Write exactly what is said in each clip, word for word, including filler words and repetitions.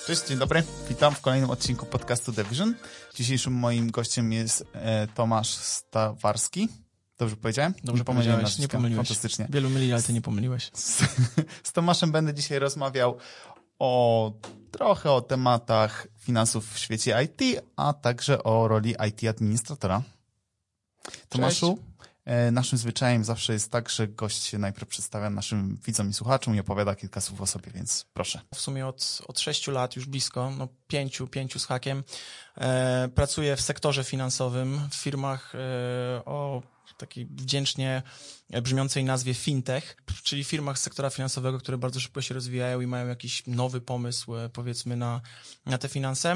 Cześć, dzień dobry. Witam w kolejnym odcinku podcastu The Vision. Dzisiejszym moim gościem jest e, Tomasz Stawarski. Dobrze powiedziałem? Dobrze pomyliłem, nie pomyliłeś. Fantastycznie. Wielu myli, ale ty nie pomyliłeś. Z, z Tomaszem będę dzisiaj rozmawiał o trochę o tematach finansów w świecie I T, a także o roli I T administratora. Tomaszu, e, naszym zwyczajem zawsze jest tak, że gość się najpierw przedstawia naszym widzom i słuchaczom i opowiada kilka słów o sobie, więc proszę. W sumie od, od sześciu lat, już blisko, no pięciu, pięciu z hakiem, e, pracuję w sektorze finansowym, w firmach e, o takiej wdzięcznie brzmiącej nazwie fintech, czyli firmach z sektora finansowego, które bardzo szybko się rozwijają i mają jakiś nowy pomysł, powiedzmy, na, na te finanse.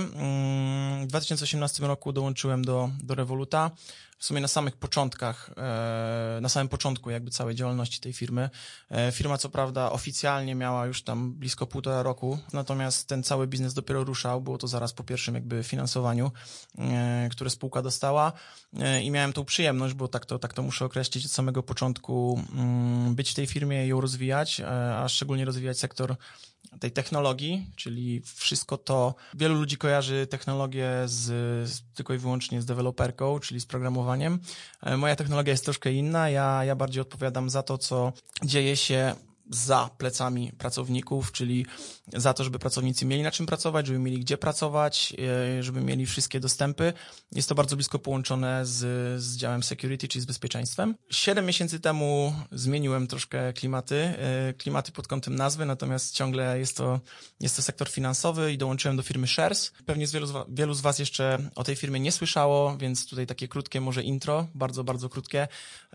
W dwa tysiące osiemnastym roku dołączyłem do, do Revoluta, w sumie na samych początkach, na samym początku jakby całej działalności tej firmy. Firma co prawda oficjalnie miała już tam blisko półtora roku, natomiast ten cały biznes dopiero ruszał, było to zaraz po pierwszym jakby finansowaniu, które spółka dostała i miałem tą przyjemność, bo tak to, tak to muszę określić od samego początku, być w tej firmie i ją rozwijać, a szczególnie rozwijać sektor tej technologii, czyli wszystko to, wielu ludzi kojarzy technologię z, z tylko i wyłącznie z deweloperką, czyli z programowaniem. Moja technologia jest troszkę inna, ja, ja bardziej odpowiadam za to, co dzieje się za plecami pracowników, czyli za to, żeby pracownicy mieli na czym pracować, żeby mieli gdzie pracować, żeby mieli wszystkie dostępy. Jest to bardzo blisko połączone z, z działem security, czyli z bezpieczeństwem. Siedem miesięcy temu zmieniłem troszkę klimaty, klimaty pod kątem nazwy, natomiast ciągle jest to, jest to sektor finansowy i dołączyłem do firmy Shares. Pewnie z wielu, z was, wielu z was jeszcze o tej firmie nie słyszało, więc tutaj takie krótkie może intro, bardzo, bardzo krótkie.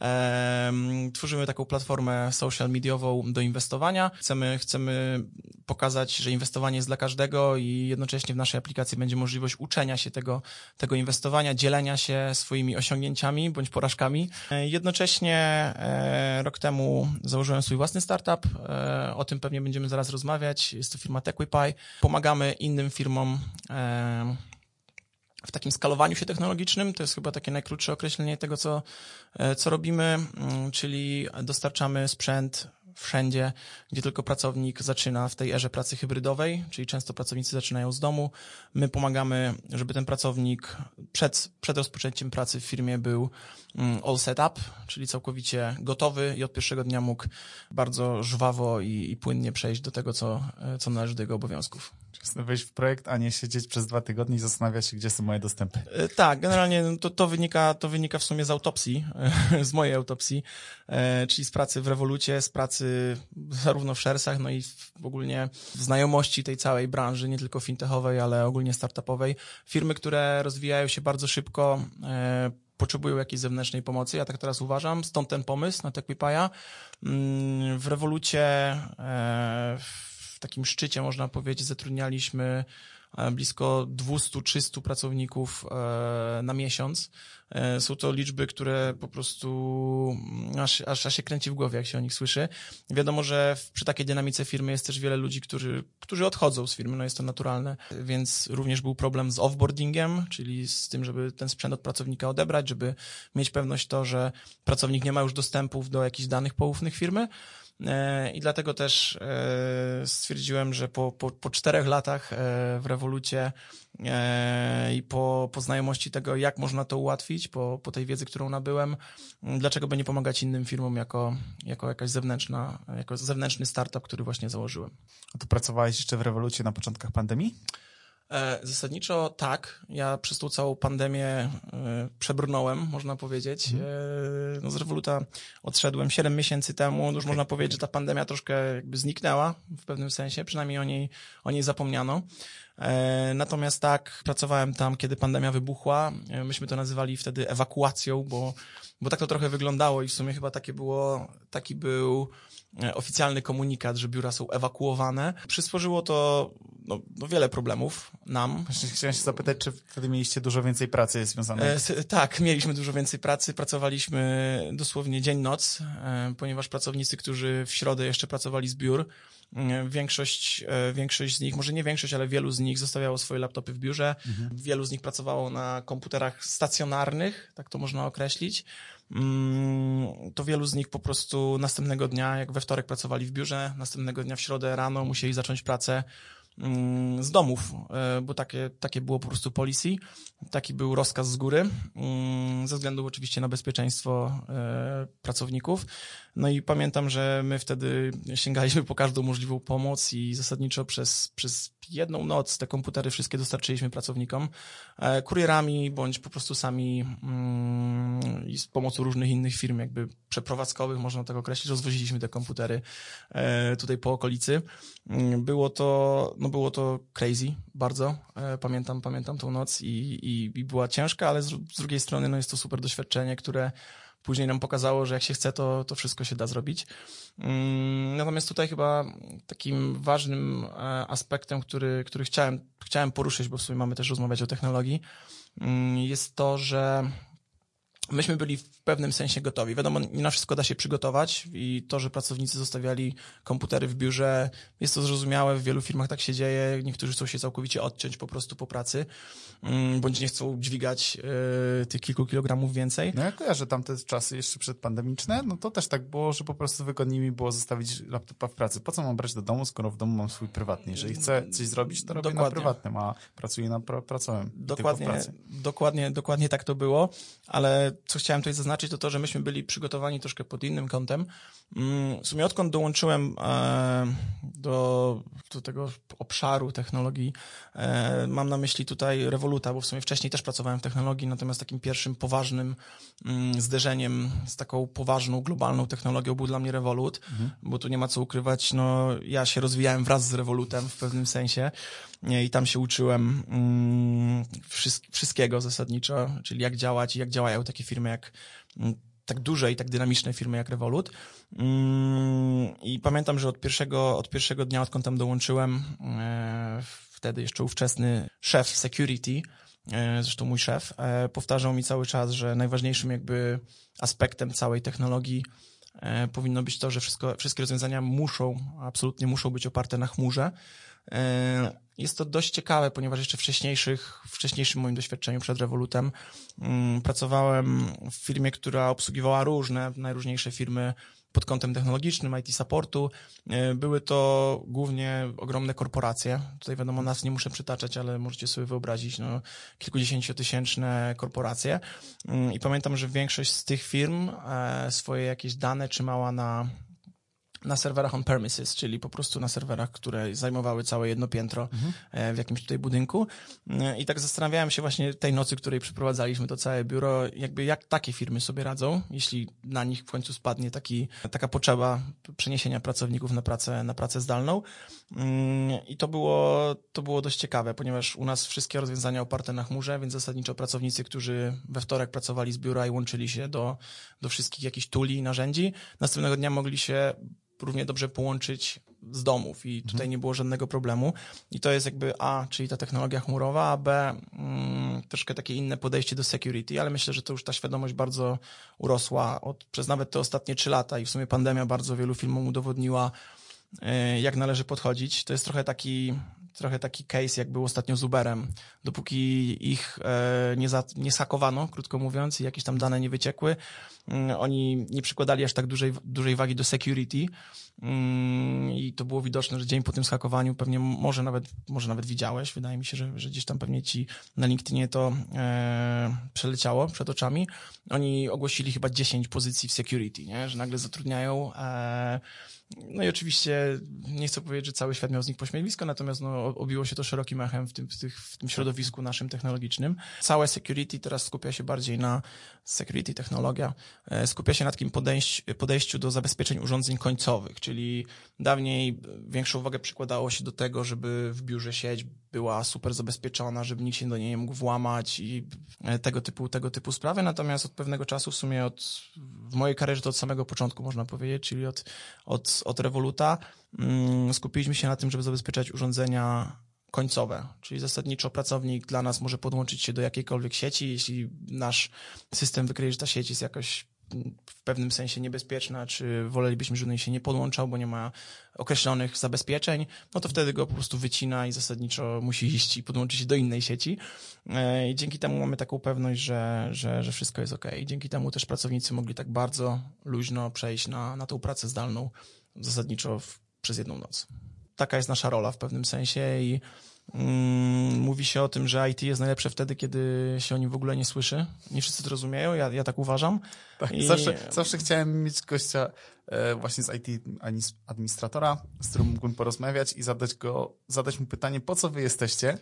Ehm, tworzymy taką platformę social mediową do inwestowania. Chcemy, chcemy pokazać, że inwestowanie jest dla każdego i jednocześnie w naszej aplikacji będzie możliwość uczenia się tego, tego inwestowania, dzielenia się swoimi osiągnięciami bądź porażkami. Jednocześnie e, rok temu założyłem swój własny startup. E, o tym pewnie będziemy zaraz rozmawiać. Jest to firma TechWePy. Pomagamy innym firmom e, w takim skalowaniu się technologicznym. To jest chyba takie najkrótsze określenie tego, co, co robimy, czyli dostarczamy sprzęt wszędzie, gdzie tylko pracownik zaczyna w tej erze pracy hybrydowej, czyli często pracownicy zaczynają z domu. My pomagamy, żeby ten pracownik przed, przed rozpoczęciem pracy w firmie był all set up, czyli całkowicie gotowy i od pierwszego dnia mógł bardzo żwawo i, i płynnie przejść do tego, co, co należy do jego obowiązków. Chcę wejść w projekt, a nie siedzieć przez dwa tygodnie i zastanawiać się, gdzie są moje dostępy. Tak, generalnie to, to, wynika, to wynika w sumie z autopsji, z mojej autopsji, czyli z pracy w Revolucie, z pracy zarówno w Sharesach, no i w ogólnie w znajomości tej całej branży, nie tylko fintechowej, ale ogólnie startupowej. Firmy, które rozwijają się bardzo szybko, potrzebują jakiejś zewnętrznej pomocy, ja tak teraz uważam, stąd ten pomysł na TechWePy'a. W Revolucie w takim szczycie, można powiedzieć, zatrudnialiśmy blisko dwieście trzysta pracowników na miesiąc. Są to liczby, które po prostu aż, aż, aż się kręci w głowie, jak się o nich słyszy. Wiadomo, że w, przy takiej dynamice firmy jest też wiele ludzi, którzy, którzy odchodzą z firmy, no jest to naturalne, więc również był problem z offboardingiem, czyli z tym, żeby ten sprzęt od pracownika odebrać, żeby mieć pewność to, że pracownik nie ma już dostępów do jakichś danych poufnych firmy. I dlatego też stwierdziłem, że po, po, po czterech latach w Revolucie i po, po znajomości tego, jak można to ułatwić, po, po tej wiedzy, którą nabyłem, dlaczego by nie pomagać innym firmom jako, jako jakaś zewnętrzna, jako zewnętrzny startup, który właśnie założyłem. A to pracowałeś jeszcze w Revolucie na początkach pandemii? Zasadniczo tak. Ja przez tą całą pandemię przebrnąłem, można powiedzieć. Hmm. No z Revoluta odszedłem siedem miesięcy temu. Już okay. Można powiedzieć, że ta pandemia troszkę jakby zniknęła w pewnym sensie. Przynajmniej o niej, o niej zapomniano. Natomiast tak, pracowałem tam, kiedy pandemia wybuchła. Myśmy to nazywali wtedy ewakuacją, bo, bo tak to trochę wyglądało i w sumie chyba takie było, taki był oficjalny komunikat, że biura są ewakuowane. Przysporzyło to no, no wiele problemów nam. Właśnie chciałem się zapytać, czy wtedy mieliście dużo więcej pracy związanej? E, tak, mieliśmy dużo więcej pracy. Pracowaliśmy dosłownie dzień-noc, e, ponieważ pracownicy, którzy w środę jeszcze pracowali z biur, e, większość, e, większość z nich, może nie większość, ale wielu z nich zostawiało swoje laptopy w biurze. Mhm. Wielu z nich pracowało na komputerach stacjonarnych, tak to można określić. To wielu z nich po prostu następnego dnia, jak we wtorek pracowali w biurze, następnego dnia w środę rano musieli zacząć pracę z domów, bo takie, takie było po prostu policy, taki był rozkaz z góry, ze względu oczywiście na bezpieczeństwo pracowników. No i pamiętam, że my wtedy sięgaliśmy po każdą możliwą pomoc i zasadniczo przez, przez jedną noc te komputery wszystkie dostarczyliśmy pracownikom, kurierami bądź po prostu sami i z pomocą różnych innych firm jakby przeprowadzkowych, można tak określić, rozwoziliśmy te komputery tutaj po okolicy. Było to, no było to crazy bardzo, pamiętam, pamiętam tą noc i, i, i była ciężka, ale z, z drugiej strony no jest to super doświadczenie, które później nam pokazało, że jak się chce, to, to wszystko się da zrobić. Natomiast tutaj chyba takim ważnym aspektem, który, który chciałem, chciałem poruszyć, bo w sumie mamy też rozmawiać o technologii, jest to, że myśmy byli w pewnym sensie gotowi. Wiadomo, nie na wszystko da się przygotować i to, że pracownicy zostawiali komputery w biurze, jest to zrozumiałe, w wielu firmach tak się dzieje. Niektórzy chcą się całkowicie odciąć po prostu po pracy, bądź nie chcą dźwigać y, tych kilku kilogramów więcej. No ja kojarzę tamte czasy jeszcze przedpandemiczne, no to też tak było, że po prostu wygodniej mi było zostawić laptopa w pracy. Po co mam brać do domu, skoro w domu mam swój prywatny? Jeżeli chcę coś zrobić, to robię dokładnie na prywatnym, a pracuję na pra- pracowym. Dokładnie, dokładnie, dokładnie tak to było, ale co chciałem tutaj zaznaczyć, to to, że myśmy byli przygotowani troszkę pod innym kątem. W sumie odkąd dołączyłem do, do tego obszaru technologii, mam na myśli tutaj Revoluta, bo w sumie wcześniej też pracowałem w technologii, natomiast takim pierwszym poważnym zderzeniem z taką poważną, globalną technologią był dla mnie Revolut, mhm. bo tu nie ma co ukrywać, no ja się rozwijałem wraz z Revolutem w pewnym sensie i tam się uczyłem wszystkiego zasadniczo, czyli jak działać i jak działają takie firmy jak tak duże i tak dynamiczne firmy jak Revolut. I pamiętam, że od pierwszego, od pierwszego dnia, odkąd tam dołączyłem, wtedy jeszcze ówczesny szef security, zresztą mój szef, powtarzał mi cały czas, że najważniejszym jakby aspektem całej technologii powinno być to, że wszystko, wszystkie rozwiązania muszą, absolutnie muszą być oparte na chmurze. Jest to dość ciekawe, ponieważ jeszcze wcześniejszych, wcześniejszym moim doświadczeniu przed Revolutem pracowałem w firmie, która obsługiwała różne, najróżniejsze firmy pod kątem technologicznym, I T supportu. Były to głównie ogromne korporacje. Tutaj wiadomo, nas nie muszę przytaczać, ale możecie sobie wyobrazić no, kilkudziesięciotysięczne korporacje. I pamiętam, że większość z tych firm swoje jakieś dane trzymała na na serwerach on-premises, czyli po prostu na serwerach, które zajmowały całe jedno piętro mhm. w jakimś tutaj budynku. I tak zastanawiałem się właśnie tej nocy, której przeprowadzaliśmy to całe biuro, jakby jak takie firmy sobie radzą, jeśli na nich w końcu spadnie taki, taka potrzeba przeniesienia pracowników na pracę, na pracę zdalną. I to było, to było dość ciekawe, ponieważ u nas wszystkie rozwiązania oparte na chmurze, więc zasadniczo pracownicy, którzy we wtorek pracowali z biura i łączyli się do, do wszystkich jakichś tuli i narzędzi, następnego dnia mogli się równie dobrze połączyć z domów i tutaj mhm. nie było żadnego problemu. I to jest jakby A, czyli ta technologia chmurowa, a B, mm, troszkę takie inne podejście do security, ale myślę, że to już ta świadomość bardzo urosła od, przez nawet te ostatnie trzy lata i w sumie pandemia bardzo wielu firmom udowodniła, y, jak należy podchodzić. To jest trochę taki trochę taki case, jak był ostatnio z Uberem. Dopóki ich e, nie, za, nie sakowano, krótko mówiąc, i jakieś tam dane nie wyciekły, mm, oni nie przykładali aż tak dużej, dużej wagi do security mm, i to było widoczne, że dzień po tym zhakowaniu pewnie może nawet, może nawet widziałeś, wydaje mi się, że, że gdzieś tam pewnie ci na LinkedInie to e, przeleciało przed oczami. Oni ogłosili chyba dziesięć pozycji w security, nie? Że nagle zatrudniają e, no i oczywiście nie chcę powiedzieć, że cały świat miał z nich pośmiewisko, natomiast no, obiło się to szerokim echem w tym, w, tych, w tym środowisku naszym technologicznym. Całe security teraz skupia się bardziej na security, technologia, skupia się na takim podejść, podejściu do zabezpieczeń urządzeń końcowych, czyli dawniej większą uwagę przykładało się do tego, żeby w biurze sieć była super zabezpieczona, żeby nikt się do niej nie mógł włamać i tego typu, tego typu sprawy, natomiast od pewnego czasu w sumie od, w mojej karierze to od samego początku można powiedzieć, czyli od, od, od Revoluta mm, skupiliśmy się na tym, żeby zabezpieczać urządzenia końcowe, czyli zasadniczo pracownik dla nas może podłączyć się do jakiejkolwiek sieci, jeśli nasz system wykryje, że ta sieć jest jakoś w pewnym sensie niebezpieczna, czy wolelibyśmy, żeby się nie podłączał, bo nie ma określonych zabezpieczeń, no to wtedy go po prostu wycina i zasadniczo musi iść i podłączyć się do innej sieci. I dzięki temu mamy taką pewność, że, że, że wszystko jest okej. I dzięki temu też pracownicy mogli tak bardzo luźno przejść na, na tą pracę zdalną zasadniczo w, przez jedną noc. taka jest nasza rola w pewnym sensie i mm, mówi się o tym, że I T jest najlepsze wtedy, kiedy się o nim w ogóle nie słyszy. Nie wszyscy to rozumieją, ja, ja tak uważam. Tak, I... zawsze, zawsze chciałem mieć gościa e, właśnie z I T administratora, z którym mógłbym porozmawiać i zadać go, zadać mu pytanie, po co wy jesteście,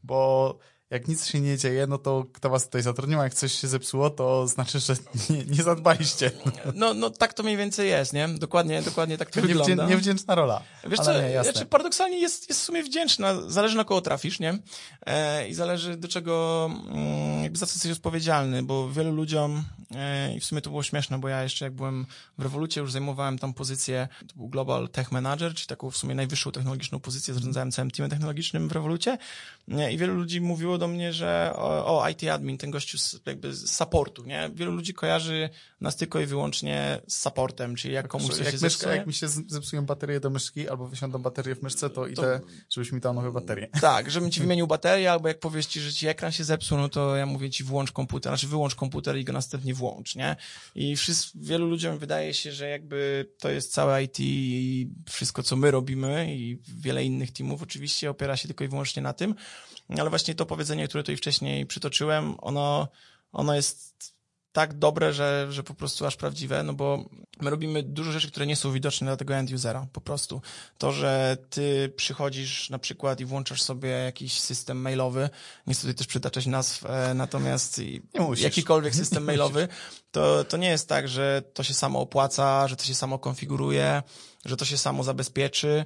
bo jak nic się nie dzieje, no to kto was tutaj zatrudnił, a jak coś się zepsuło, to znaczy, że nie, nie zadbaliście. No, no tak to mniej więcej jest, nie? Dokładnie, dokładnie tak to Niewdzię, wygląda. Niewdzięczna rola. Wiesz ale co, nie, jasne. znaczy paradoksalnie jest, jest w sumie wdzięczna, zależy na kogo trafisz, nie? E, I zależy do czego, mm, jakby za co jesteś odpowiedzialny, bo wielu ludziom, e, i w sumie to było śmieszne, bo ja jeszcze jak byłem w Revolucie, już zajmowałem tam pozycję, to był Global Tech Manager, czyli taką w sumie najwyższą technologiczną pozycję, zarządzałem całym teamem technologicznym w Revolucie, nie? I wielu ludzi mówiło do mnie, że o, o I T admin, ten gościu z, jakby z supportu, nie? Wielu ludzi kojarzy nas tylko i wyłącznie z supportem, czyli jak komuś coś jak się myszka, zepsuje. Jak mi się zepsują baterie do myszki, albo wysiądą baterie w myszce, to idę, to... żebyś mi dał nowe baterie. Tak, żebym ci wymienił baterię, albo jak powiesz ci, że ci ekran się zepsuł, no to ja mówię ci włącz komputer, znaczy wyłącz komputer i go następnie włącz, nie? I wszyscy, wielu ludziom wydaje się, że jakby to jest całe I T i wszystko, co my robimy i wiele innych teamów oczywiście opiera się tylko i wyłącznie na tym, ale właśnie to powiedzenie, które tutaj wcześniej przytoczyłem, ono, ono jest tak dobre, że, że po prostu aż prawdziwe, no bo my robimy dużo rzeczy, które nie są widoczne dla tego end-usera, po prostu. To, że ty przychodzisz na przykład i włączasz sobie jakiś system mailowy, nie chcę tutaj też przytaczać nazw, e, natomiast i, jakikolwiek system mailowy, to, to nie jest tak, że to się samo opłaca, że to się samo konfiguruje, że to się samo zabezpieczy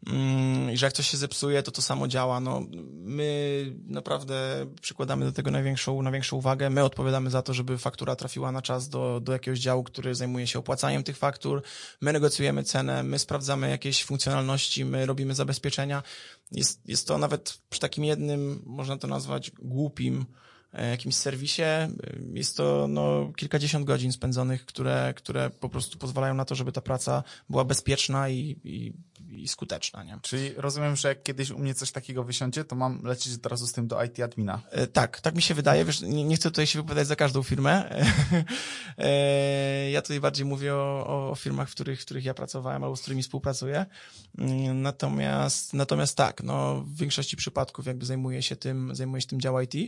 mm, i że jak coś się zepsuje, to to samo działa. No, my naprawdę przykładamy do tego największą, największą uwagę. My odpowiadamy za to, żeby faktura trafiła na czas do, do jakiegoś działu, który zajmuje się opłacaniem tych faktur. My negocjujemy cenę, my sprawdzamy jakieś funkcjonalności, my robimy zabezpieczenia. Jest, jest to nawet przy takim jednym, można to nazwać głupim, jakimś serwisie. Jest to no, kilkadziesiąt godzin spędzonych, które, które po prostu pozwalają na to, żeby ta praca była bezpieczna i, i, i skuteczna. Nie? Czyli rozumiem, że jak kiedyś u mnie coś takiego wysiądzie, to mam lecieć od razu z tym do I T admina. E, tak, tak mi się wydaje. Wiesz, nie, nie chcę tutaj się wypowiadać za każdą firmę. e, ja tutaj bardziej mówię o, o firmach, w których, w których ja pracowałem albo z którymi współpracuję. Natomiast, natomiast tak, no, w większości przypadków jakby zajmuję się tym, zajmuję się tym dział I T.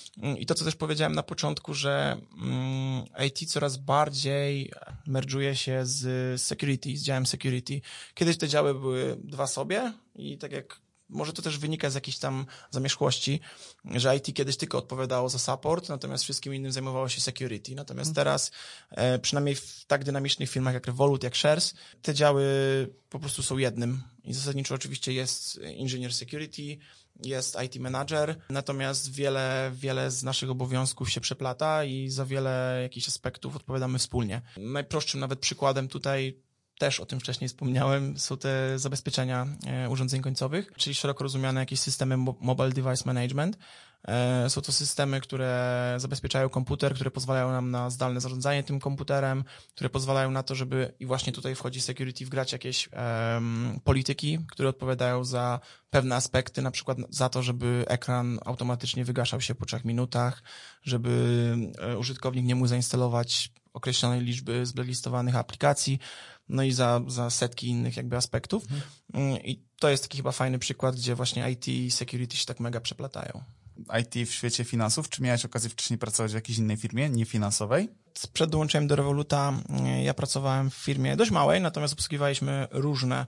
I to, co też powiedziałem na początku, że mm, I T coraz bardziej merge'uje się z security, z działem security. Kiedyś te działy były dwa sobie i tak jak może to też wynika z jakiejś tam zamierzchłości, że I T kiedyś tylko odpowiadało za support, natomiast wszystkim innym zajmowało się security. Natomiast hmm. teraz, e, przynajmniej w tak dynamicznych firmach jak Revolut, jak Shares, te działy po prostu są jednym. I zasadniczo oczywiście jest engineer security, jest I T manager, natomiast wiele, wiele z naszych obowiązków się przeplata i za wiele jakichś aspektów odpowiadamy wspólnie. Najprostszym nawet przykładem tutaj, też o tym wcześniej wspomniałem, są te zabezpieczenia e, urządzeń końcowych, czyli szeroko rozumiane jakieś systemy Mobile Device Management. E, są to systemy, które zabezpieczają komputer, które pozwalają nam na zdalne zarządzanie tym komputerem, które pozwalają na to, żeby, i właśnie tutaj wchodzi security, wgrać jakieś e, polityki, które odpowiadają za pewne aspekty, na przykład za to, żeby ekran automatycznie wygaszał się po trzech minutach, żeby e, użytkownik nie mógł zainstalować określonej liczby zblacklistowanych aplikacji, no i za, za setki innych jakby aspektów. Mhm. I to jest taki chyba fajny przykład, gdzie właśnie I T i security się tak mega przeplatają. I T w świecie finansów? Czy miałeś okazję wcześniej pracować w jakiejś innej firmie, niefinansowej? Przed dołączeniem do Revoluta ja pracowałem w firmie dość małej, natomiast obsługiwaliśmy różne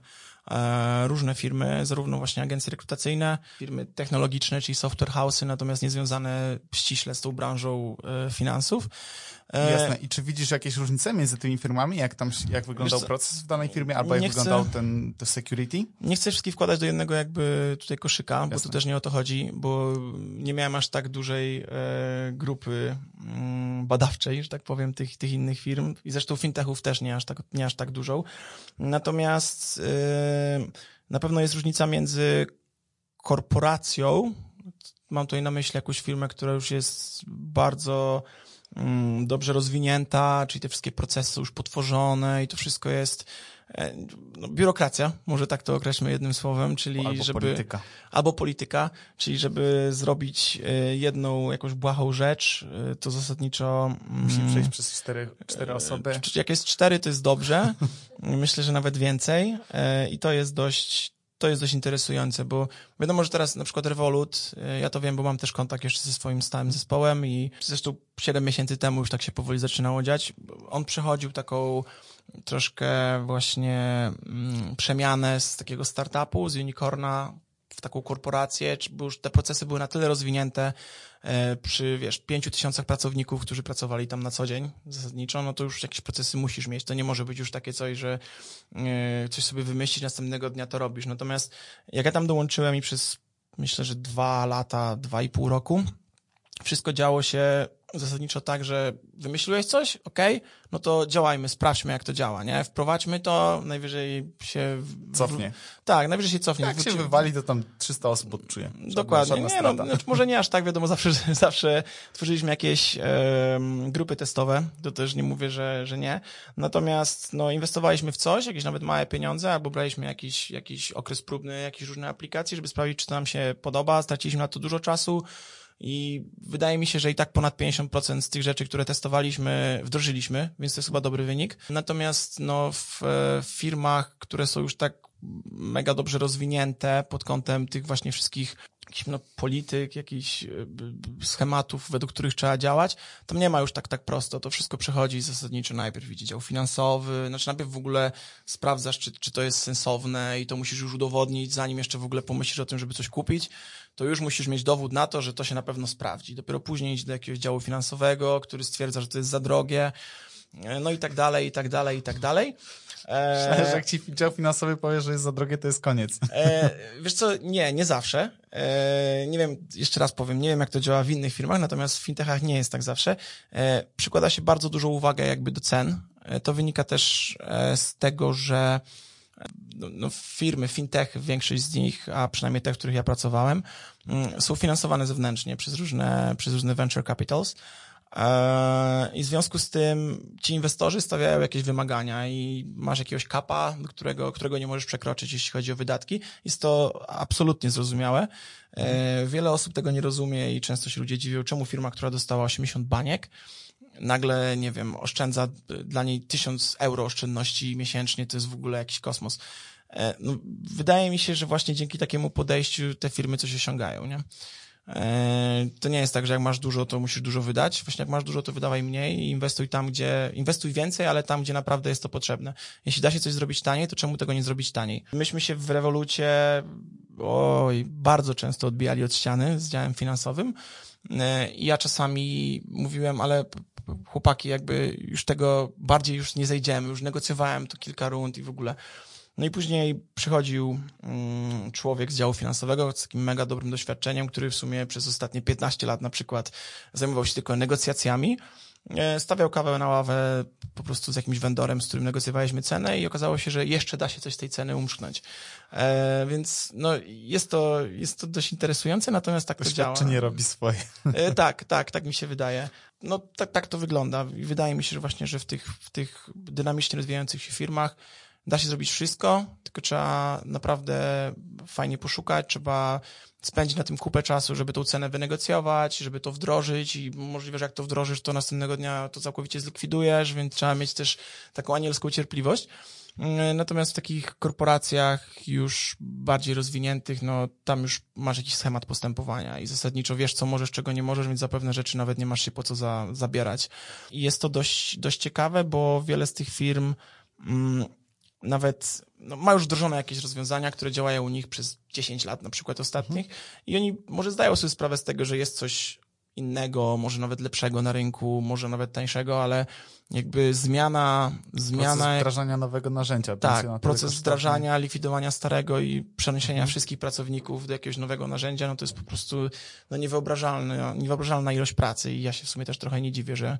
różne firmy, zarówno właśnie agencje rekrutacyjne, firmy technologiczne, czyli software house'y, natomiast niezwiązane ściśle z tą branżą finansów. Jasne. I czy widzisz jakieś różnice między tymi firmami? Jak tam, jak wyglądał proces w danej firmie, albo jak chcę, wyglądał ten, to security? Nie chcę wszystkich wkładać do jednego jakby tutaj koszyka, Jasne. Bo tu też nie o to chodzi, bo nie miałem aż tak dużej e, grupy m, badawczej, że tak powiem, tych, tych innych firm i zresztą fintechów też nie aż tak, nie aż tak dużą. Natomiast e, na pewno jest różnica między korporacją, mam tutaj na myśli jakąś firmę, która już jest bardzo dobrze rozwinięta, czyli te wszystkie procesy są już potworzone i to wszystko jest no, biurokracja, może tak to określmy jednym słowem, czyli albo żeby... polityka. Albo polityka, czyli żeby zrobić jedną jakąś błahą rzecz, to zasadniczo... Musi przejść przez cztery, cztery osoby. Jak jest cztery, to jest dobrze. Myślę, że nawet więcej i to jest dość to jest dość interesujące, bo wiadomo, że teraz na przykład Revolut, ja to wiem, bo mam też kontakt jeszcze ze swoim stałym zespołem i zresztą siedem miesięcy temu już tak się powoli zaczynało dziać. On przechodził taką troszkę właśnie mm, przemianę z takiego startupu, z unicorna w taką korporację, bo już te procesy były na tyle rozwinięte e, przy, wiesz, pięciu tysiącach pracowników, którzy pracowali tam na co dzień zasadniczo, no to już jakieś procesy musisz mieć. To nie może być już takie coś, że e, coś sobie wymyślić, następnego dnia to robisz. Natomiast jak ja tam dołączyłem i przez, myślę, że dwa lata, dwa i pół roku, wszystko działo się zasadniczo tak, że wymyśliłeś coś, okej, okay, no to działajmy, sprawdźmy, jak to działa, nie? Wprowadźmy to, najwyżej się... W... Cofnie. Tak, najwyżej się cofnie. Jak Wróci... się wywali, to tam trzysta osób odczuje. Żadna, Dokładnie. żadna nie, no, znaczy może nie aż tak, wiadomo, zawsze, zawsze tworzyliśmy jakieś e, grupy testowe, to też nie mówię, że, że nie. Natomiast no, inwestowaliśmy w coś, jakieś nawet małe pieniądze, albo braliśmy jakiś, jakiś okres próbny, jakieś różne aplikacje, żeby sprawdzić, czy to nam się podoba. Straciliśmy na to dużo czasu. I wydaje mi się, że i tak ponad pięćdziesiąt procent z tych rzeczy, które testowaliśmy, wdrożyliśmy, więc to jest chyba dobry wynik. Natomiast no, w, w firmach, które są już tak mega dobrze rozwinięte pod kątem tych właśnie wszystkich jakichś no, polityk, jakichś schematów, według których trzeba działać, tam nie ma już tak tak prosto. To wszystko przechodzi zasadniczo najpierw widzi dział finansowy, znaczy najpierw w ogóle sprawdzasz, czy, czy to jest sensowne i to musisz już udowodnić, zanim jeszcze w ogóle pomyślisz o tym, żeby coś kupić, to już musisz mieć dowód na to, że to się na pewno sprawdzi. Dopiero później idź do jakiegoś działu finansowego, który stwierdza, że to jest za drogie, no i tak dalej, i tak dalej, i tak dalej. Myślę, że jak ci dział finansowy powie, że jest za drogie, to jest koniec. E, wiesz co, nie, nie zawsze. E, nie wiem, jeszcze raz powiem, nie wiem jak to działa w innych firmach, natomiast w fintechach nie jest tak zawsze. E, przykłada się bardzo dużą uwagę jakby do cen. E, to wynika też e, z tego, że no, no firmy, fintechy, większość z nich, a przynajmniej te, w których ja pracowałem, m, są finansowane zewnętrznie przez różne, przez różne venture capitals. I w związku z tym ci inwestorzy stawiają jakieś wymagania i masz jakiegoś kapa, którego, którego nie możesz przekroczyć, jeśli chodzi o wydatki. Jest to absolutnie zrozumiałe. Wiele osób tego nie rozumie i często się ludzie dziwią, czemu firma, która dostała osiemdziesiąt baniek, nagle, nie wiem, oszczędza dla niej tysiąc euro oszczędności miesięcznie, to jest w ogóle jakiś kosmos. No, wydaje mi się, że właśnie dzięki takiemu podejściu te firmy coś osiągają, nie? To nie jest tak, że jak masz dużo, to musisz dużo wydać. Właśnie jak masz dużo, to wydawaj mniej i inwestuj tam, gdzie, inwestuj więcej, ale tam, gdzie naprawdę jest to potrzebne. Jeśli da się coś zrobić taniej, to czemu tego nie zrobić taniej? Myśmy się w Revolucie, oj, bardzo często odbijali od ściany z działem finansowym i ja czasami mówiłem, ale chłopaki, jakby już tego bardziej już nie zejdziemy, już negocjowałem to kilka rund i w ogóle. No i później przychodził um, człowiek z działu finansowego z takim mega dobrym doświadczeniem, który w sumie przez ostatnie piętnaście lat na przykład zajmował się tylko negocjacjami, e, stawiał kawę na ławę po prostu z jakimś vendorem, z którym negocjowaliśmy cenę i okazało się, że jeszcze da się coś z tej ceny umknąć. E, więc no jest to, jest to dość interesujące, natomiast tak to działa. Doświadczenie robi swoje. E, tak, tak, tak mi się wydaje. No tak, tak to wygląda i wydaje mi się, że właśnie, że w tych, w tych dynamicznie rozwijających się firmach da się zrobić wszystko, tylko trzeba naprawdę fajnie poszukać, trzeba spędzić na tym kupę czasu, żeby tą cenę wynegocjować, żeby to wdrożyć i możliwe, że jak to wdrożysz, to następnego dnia to całkowicie zlikwidujesz, więc trzeba mieć też taką anielską cierpliwość. Natomiast w takich korporacjach już bardziej rozwiniętych, no tam już masz jakiś schemat postępowania i zasadniczo wiesz, co możesz, czego nie możesz, więc za pewne rzeczy nawet nie masz się po co za, zabierać. I jest to dość, dość ciekawe, bo wiele z tych firm mm, nawet no, ma już wdrożone jakieś rozwiązania, które działają u nich przez dziesięć lat na przykład ostatnich mhm. i oni może zdają sobie sprawę z tego, że jest coś innego, może nawet lepszego na rynku, może nawet tańszego, ale jakby zmiana... zmiana proces wdrażania nowego narzędzia. Tak, proces wdrażania, likwidowania starego i przeniesienia mhm. wszystkich pracowników do jakiegoś nowego narzędzia, no to jest po prostu no, niewyobrażalna, niewyobrażalna ilość pracy i ja się w sumie też trochę nie dziwię, że,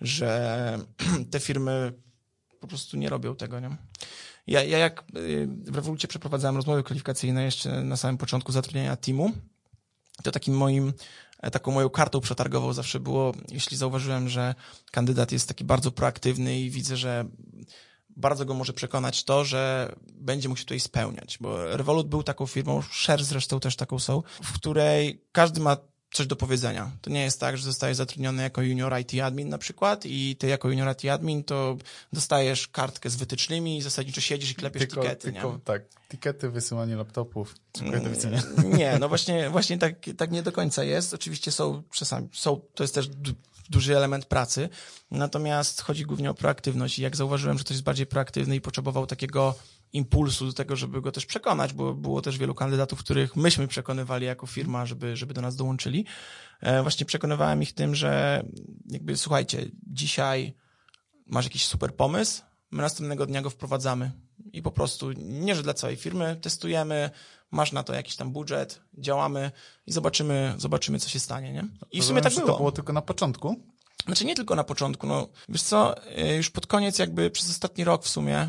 że te firmy po prostu nie robią tego, nie? Ja, ja jak w Revolucie przeprowadzałem rozmowy kwalifikacyjne jeszcze na samym początku zatrudnienia teamu, to takim moim, taką moją kartą przetargową zawsze było, jeśli zauważyłem, że kandydat jest taki bardzo proaktywny i widzę, że bardzo go może przekonać to, że będzie mógł się tutaj spełniać, bo Revolut był taką firmą, Share zresztą też taką są, w której każdy ma coś do powiedzenia. To nie jest tak, że zostajesz zatrudniony jako junior I T admin na przykład i ty jako junior I T admin to dostajesz kartkę z wytycznymi i zasadniczo siedzisz i klepiesz tylko, tikety, tylko, nie? Tak, tikety, wysyłanie laptopów. Dziękuję, do widzenia. Nie, no właśnie, właśnie tak, tak nie do końca jest. Oczywiście są czasami, są, to jest też du- duży element pracy, natomiast chodzi głównie o proaktywność i jak zauważyłem, że ktoś jest bardziej proaktywny i potrzebował takiego impulsu do tego, żeby go też przekonać, bo było też wielu kandydatów, których myśmy przekonywali jako firma, żeby, żeby do nas dołączyli. E, właśnie przekonywałem ich tym, że jakby słuchajcie, dzisiaj masz jakiś super pomysł, my następnego dnia go wprowadzamy i po prostu, nie że dla całej firmy, testujemy, masz na to jakiś tam budżet, działamy i zobaczymy, zobaczymy co się stanie, nie? I w sumie tak było. To było tylko na początku? Znaczy nie tylko na początku, no wiesz co, już pod koniec jakby przez ostatni rok w sumie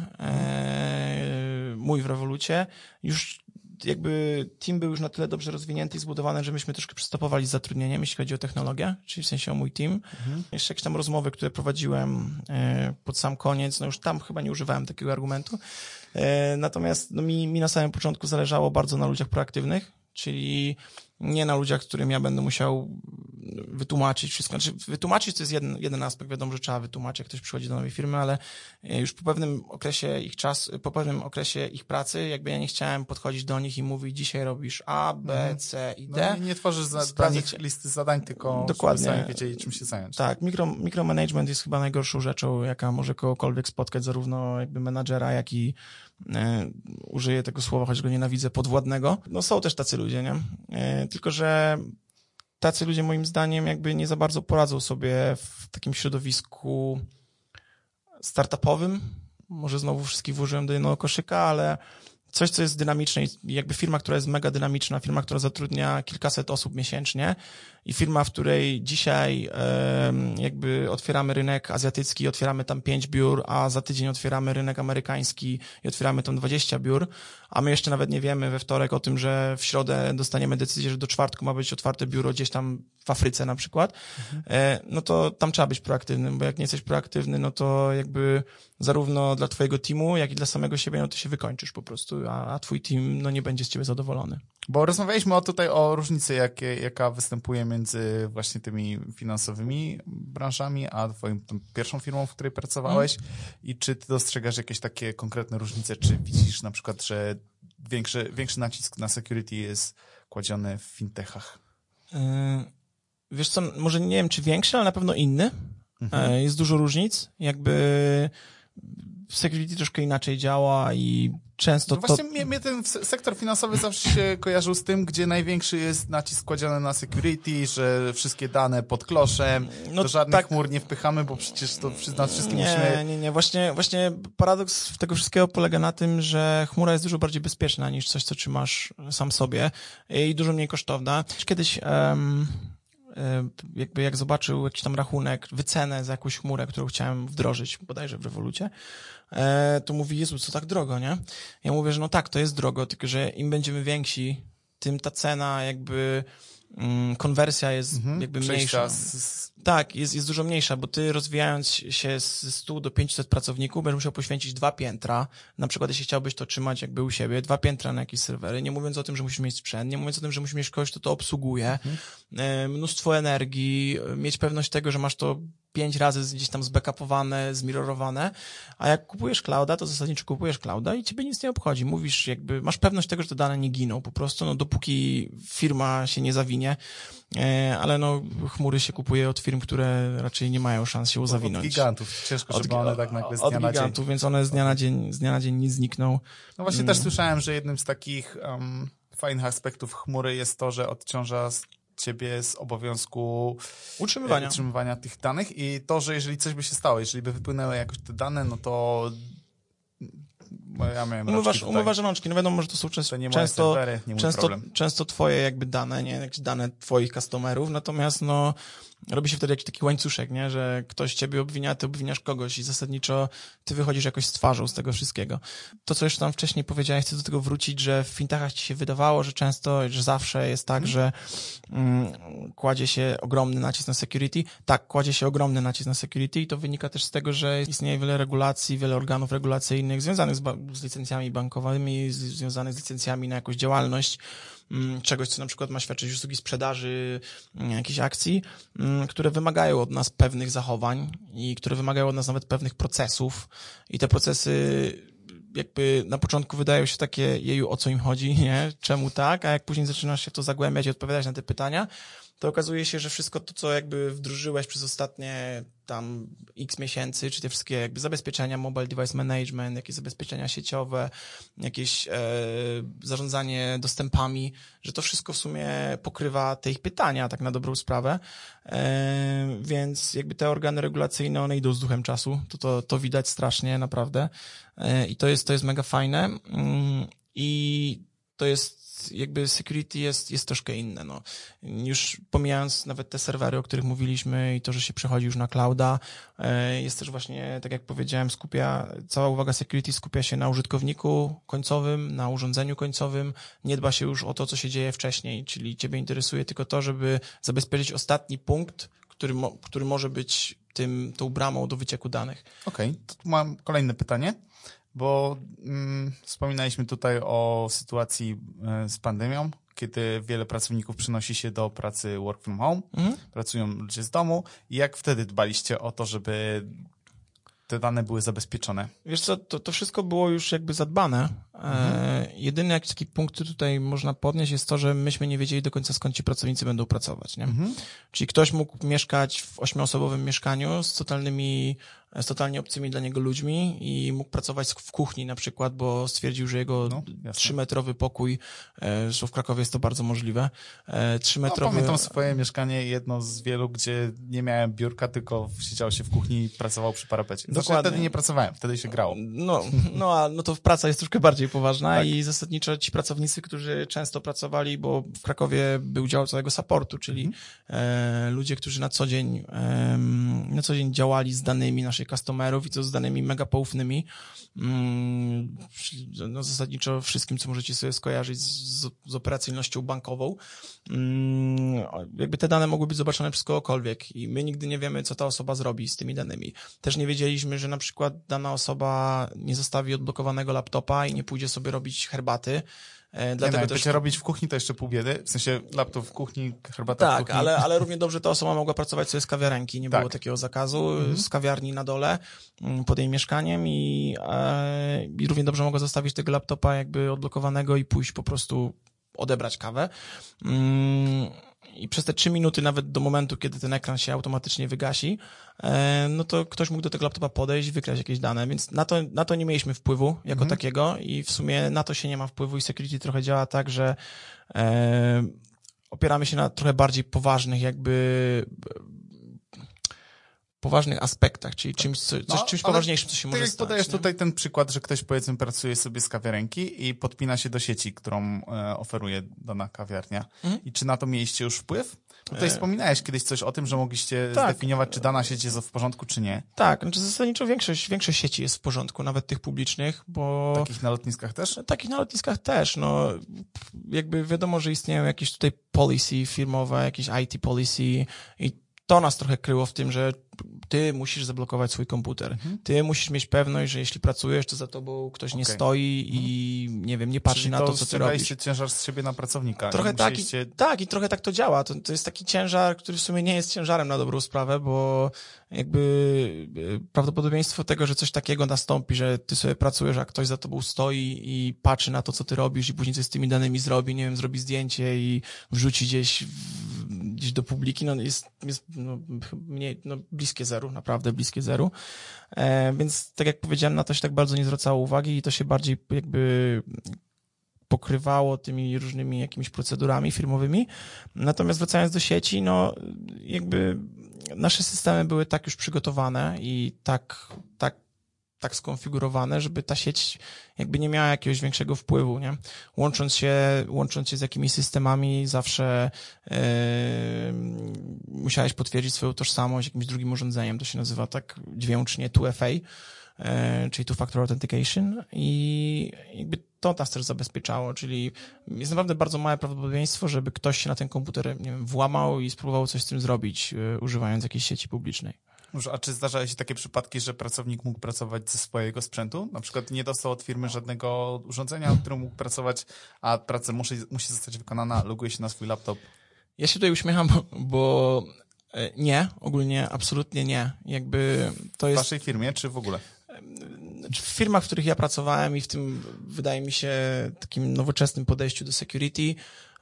e, mój w Revolucie już jakby team był już na tyle dobrze rozwinięty i zbudowany, że myśmy troszkę przystopowali z zatrudnieniem, jeśli chodzi o technologię, czyli w sensie o mój team. Mhm. Jeszcze jakieś tam rozmowy, które prowadziłem e, pod sam koniec, no już tam chyba nie używałem takiego argumentu. E, natomiast no, mi, mi na samym początku zależało bardzo na ludziach proaktywnych, czyli nie na ludziach, którym ja będę musiał wytłumaczyć wszystko. Znaczy, wytłumaczyć to jest jeden, jeden aspekt, wiadomo, że trzeba wytłumaczyć, jak ktoś przychodzi do nowej firmy, ale już po pewnym okresie ich czasu, po pewnym okresie ich pracy, jakby ja nie chciałem podchodzić do nich i mówić, dzisiaj robisz A, B, C i D. No, nie, nie tworzysz za, dla nich listy zadań, tylko dokładnie, żeby sami wiedzieli, czym się zająć. Tak, mikro, mikromanagement jest chyba najgorszą rzeczą, jaka może kogokolwiek spotkać, zarówno jakby menadżera, jak i e, użyję tego słowa, choć go nienawidzę, podwładnego. No są też tacy ludzie, nie? E, tylko, że tacy ludzie moim zdaniem jakby nie za bardzo poradzą sobie w takim środowisku startupowym. Może znowu wszystkich włożyłem do jednego koszyka, ale coś, co jest dynamiczne i jakby firma, która jest mega dynamiczna, firma, która zatrudnia kilkaset osób miesięcznie i firma, w której dzisiaj e, jakby otwieramy rynek azjatycki, otwieramy tam pięć biur, a za tydzień otwieramy rynek amerykański i otwieramy tam dwadzieścia biur, a my jeszcze nawet nie wiemy we wtorek o tym, że w środę dostaniemy decyzję, że do czwartku ma być otwarte biuro gdzieś tam w Afryce na przykład, mhm. e, no to tam trzeba być proaktywnym, bo jak nie jesteś proaktywny, no to jakby zarówno dla twojego teamu, jak i dla samego siebie, no to się wykończysz po prostu, a, a twój team no nie będzie z ciebie zadowolony. Bo rozmawialiśmy o tutaj o różnicy, jakie, jaka występuje między właśnie tymi finansowymi branżami, a twoją tą pierwszą firmą, w której pracowałeś mm. i czy ty dostrzegasz jakieś takie konkretne różnice, czy widzisz na przykład, że większy, większy nacisk na security jest kładziony w fintechach? Yy, wiesz co, może nie wiem, czy większy, ale na pewno inny. Mhm. Yy, jest dużo różnic, jakby security troszkę inaczej działa i często no to... Właśnie mnie, mnie ten sektor finansowy zawsze się kojarzył z tym, gdzie największy jest nacisk kładziony na security, że wszystkie dane pod kloszem, no, do żadnych tak... chmur nie wpychamy, bo przecież to nas wszystkim nie, musimy... Nie, nie, właśnie, właśnie paradoks tego wszystkiego polega na tym, że chmura jest dużo bardziej bezpieczna niż coś, co trzymasz sam sobie i dużo mniej kosztowna. Kiedyś... Um... jakby jak zobaczył jakiś tam rachunek, wycenę za jakąś chmurę, którą chciałem wdrożyć, bodajże w Revolucie, to mówi, Jezu, co tak drogo, nie? Ja mówię, że no tak, to jest drogo, tylko że im będziemy więksi, tym ta cena jakby mm, konwersja jest mhm, jakby mniejsza. Z... Tak, jest, jest dużo mniejsza, bo ty rozwijając się z stu do pięciuset pracowników będziesz musiał poświęcić dwa piętra, na przykład jeśli chciałbyś to trzymać jakby u siebie, dwa piętra na jakieś serwery, nie mówiąc o tym, że musisz mieć sprzęt, nie mówiąc o tym, że musisz mieć kogoś, kto to obsługuje, mhm. mnóstwo energii, mieć pewność tego, że masz to pięć razy gdzieś tam zbackupowane, zmirrorowane, a jak kupujesz clouda, to zasadniczo kupujesz clouda i ciebie nic nie obchodzi. Mówisz jakby, masz pewność tego, że te dane nie giną po prostu, no dopóki firma się nie zawinie, ale no chmury się kupuje od firm, które raczej nie mają szans się uzawinąć. Od gigantów. Ciężko, żeby od, one tak nagle z dnia od na gigantów, dzień. Więc one z dnia na dzień, z dnia na dzień nie znikną. No właśnie hmm. też słyszałem, że jednym z takich um, fajnych aspektów chmury jest to, że odciąża ciebie z obowiązku utrzymywania. utrzymywania tych danych i to, że jeżeli coś by się stało, jeżeli by wypłynęły jakoś te dane, no to ja miałem Umywasz, umywasz rączki, no wiadomo, że to są często, to często, serwery, często, często twoje jakby dane, nie, jakieś dane twoich customerów, natomiast no robi się wtedy jakiś taki łańcuszek, nie, że ktoś ciebie obwinia, ty obwiniasz kogoś i zasadniczo ty wychodzisz jakoś z twarzą z tego wszystkiego. To, co już tam wcześniej powiedziałeś, chcę do tego wrócić, że w fintechach ci się wydawało, że często, że zawsze jest tak, hmm. że mm, kładzie się ogromny nacisk na security. Tak, kładzie się ogromny nacisk na security i to wynika też z tego, że istnieje wiele regulacji, wiele organów regulacyjnych związanych z, ba- z licencjami bankowymi, z, związanych z licencjami na jakąś działalność, czegoś, co na przykład ma świadczyć usługi sprzedaży jakichś akcji, które wymagają od nas pewnych zachowań i które wymagają od nas nawet pewnych procesów i te procesy jakby na początku wydają się takie, jeju, o co im chodzi, nie? Czemu tak? A jak później zaczynasz się w to zagłębiać i odpowiadać na te pytania, to okazuje się, że wszystko to, co jakby wdrożyłeś przez ostatnie tam x miesięcy, czy te wszystkie jakby zabezpieczenia, mobile device management, jakieś zabezpieczenia sieciowe, jakieś e, zarządzanie dostępami, że to wszystko w sumie pokrywa te ich pytania, tak na dobrą sprawę. E, więc jakby te organy regulacyjne, one idą z duchem czasu. To, to, to widać strasznie, naprawdę. E, I to jest, to jest mega fajne. Mm, I to jest jakby security jest, jest troszkę inne, no. Już pomijając nawet te serwery, o których mówiliśmy i to, że się przechodzi już na clouda, jest też właśnie, tak jak powiedziałem, skupia, cała uwaga security skupia się na użytkowniku końcowym, na urządzeniu końcowym, nie dba się już o to, co się dzieje wcześniej, czyli ciebie interesuje tylko to, żeby zabezpieczyć ostatni punkt, który, mo, który może być tym, tą bramą do wycieku danych. Okej, okay. To tu mam kolejne pytanie. Bo mm, wspominaliśmy tutaj o sytuacji y, z pandemią, kiedy wiele pracowników przenosi się do pracy work from home, mhm. pracują ludzie z domu. I jak wtedy dbaliście o to, żeby te dane były zabezpieczone? Wiesz co, to, to wszystko było już jakby zadbane. Mhm. E, jedyny jakiś taki punkt, który tutaj można podnieść, jest to, że myśmy nie wiedzieli do końca, skąd ci pracownicy będą pracować, nie? Mhm. Czyli ktoś mógł mieszkać w ośmioosobowym mieszkaniu z totalnymi z totalnie obcymi dla niego ludźmi i mógł pracować w kuchni na przykład, bo stwierdził, że jego no, trzymetrowy pokój, zresztą w Krakowie jest to bardzo możliwe, trzymetrowy... No, pamiętam swoje mieszkanie, jedno z wielu, gdzie nie miałem biurka, tylko siedziało się w kuchni i pracował przy parapecie. Znaczy, Dokładnie. Wtedy nie pracowałem, wtedy się grało. No, no, a, no to praca jest troszkę bardziej poważna tak. I zasadniczo ci pracownicy, którzy często pracowali, bo w Krakowie był dział całego supportu, czyli mhm. e, ludzie, którzy na co dzień e, na co dzień działali z danymi naszych customerów i to z danymi mega poufnymi. No zasadniczo wszystkim, co możecie sobie skojarzyć z, z operacyjnością bankową. Jakby te dane mogły być zobaczone przez kogokolwiek i my nigdy nie wiemy, co ta osoba zrobi z tymi danymi. Też nie wiedzieliśmy, że na przykład dana osoba nie zostawi odblokowanego laptopa i nie pójdzie sobie robić herbaty. Dlatego nie no, jak też to... robić w kuchni, to jeszcze pół biedy. W sensie laptop w kuchni, herbata tak, w kuchni. Tak, ale, ale równie dobrze ta osoba mogła pracować sobie z kawiarenki. Nie tak. było takiego zakazu. Mhm. Z kawiarni na dole, pod jej mieszkaniem i, e, i równie dobrze mogła zostawić tego laptopa jakby odblokowanego i pójść po prostu odebrać kawę. Mm, I przez te trzy minuty, nawet do momentu, kiedy ten ekran się automatycznie wygasi, e, no to ktoś mógł do tego laptopa podejść, wykraść jakieś dane, więc na to, na to nie mieliśmy wpływu jako mhm. takiego i w sumie na to się nie ma wpływu i security trochę działa tak, że e, opieramy się na trochę bardziej poważnych jakby poważnych aspektach, czyli czymś, co, coś, no, czymś poważniejszym, co się może stać. Jak podajesz nie? tutaj ten przykład, że ktoś powiedzmy pracuje sobie z kawiarenki i podpina się do sieci, którą e, oferuje dana kawiarnia. Mhm. I czy na to mieliście już wpływ? Bo tutaj e... wspominałeś kiedyś coś o tym, że mogliście tak. zdefiniować, czy dana sieć jest w porządku, czy nie. Tak, znaczy zasadniczo większość, większość sieci jest w porządku, nawet tych publicznych, bo... Takich na lotniskach też? Takich na lotniskach też, no jakby wiadomo, że istnieją jakieś tutaj policy firmowe, jakieś I T policy i to nas trochę kryło w tym, że ty musisz zablokować swój komputer. Mhm. Ty musisz mieć pewność, że jeśli pracujesz, to za tobą ktoś okay. nie stoi i mhm. nie wiem, nie patrzy Czyli na to, to co ty robisz. Czyli ciężar z siebie na pracownika. Trochę tak, musieliście... i, tak i trochę tak to działa. To, to jest taki ciężar, który w sumie nie jest ciężarem na dobrą sprawę, bo jakby prawdopodobieństwo tego, że coś takiego nastąpi, że ty sobie pracujesz, a ktoś za tobą stoi i patrzy na to, co ty robisz i później coś z tymi danymi zrobi, nie wiem, zrobi zdjęcie i wrzuci gdzieś, w, gdzieś do publiki, no jest, jest no, mniej, no, bliskie zeru, naprawdę bliskie zeru. E, więc tak jak powiedziałem, na to się tak bardzo nie zwracało uwagi i to się bardziej jakby pokrywało tymi różnymi jakimiś procedurami firmowymi. Natomiast wracając do sieci, no jakby nasze systemy były tak już przygotowane i tak, tak, tak skonfigurowane, żeby ta sieć jakby nie miała jakiegoś większego wpływu, nie? Łącząc się, łącząc się z jakimiś systemami, zawsze yy, musiałeś potwierdzić swoją tożsamość jakimś drugim urządzeniem. To się nazywa tak dźwięcznie two F A, yy, czyli Two-Factor Authentication i jakby to nas też zabezpieczało, czyli jest naprawdę bardzo małe prawdopodobieństwo, żeby ktoś się na ten komputer, nie wiem, włamał i spróbował coś z tym zrobić, yy, używając jakiejś sieci publicznej. A czy zdarzały się takie przypadki, że pracownik mógł pracować ze swojego sprzętu? Na przykład nie dostał od firmy żadnego urządzenia, w którym mógł pracować, a praca musi, musi zostać wykonana, loguje się na swój laptop. Ja się tutaj uśmiecham, bo, bo nie, ogólnie absolutnie nie. Jakby to jest... W waszej firmie, czy w ogóle? W firmach, w których ja pracowałem i w tym, wydaje mi się, takim nowoczesnym podejściu do security,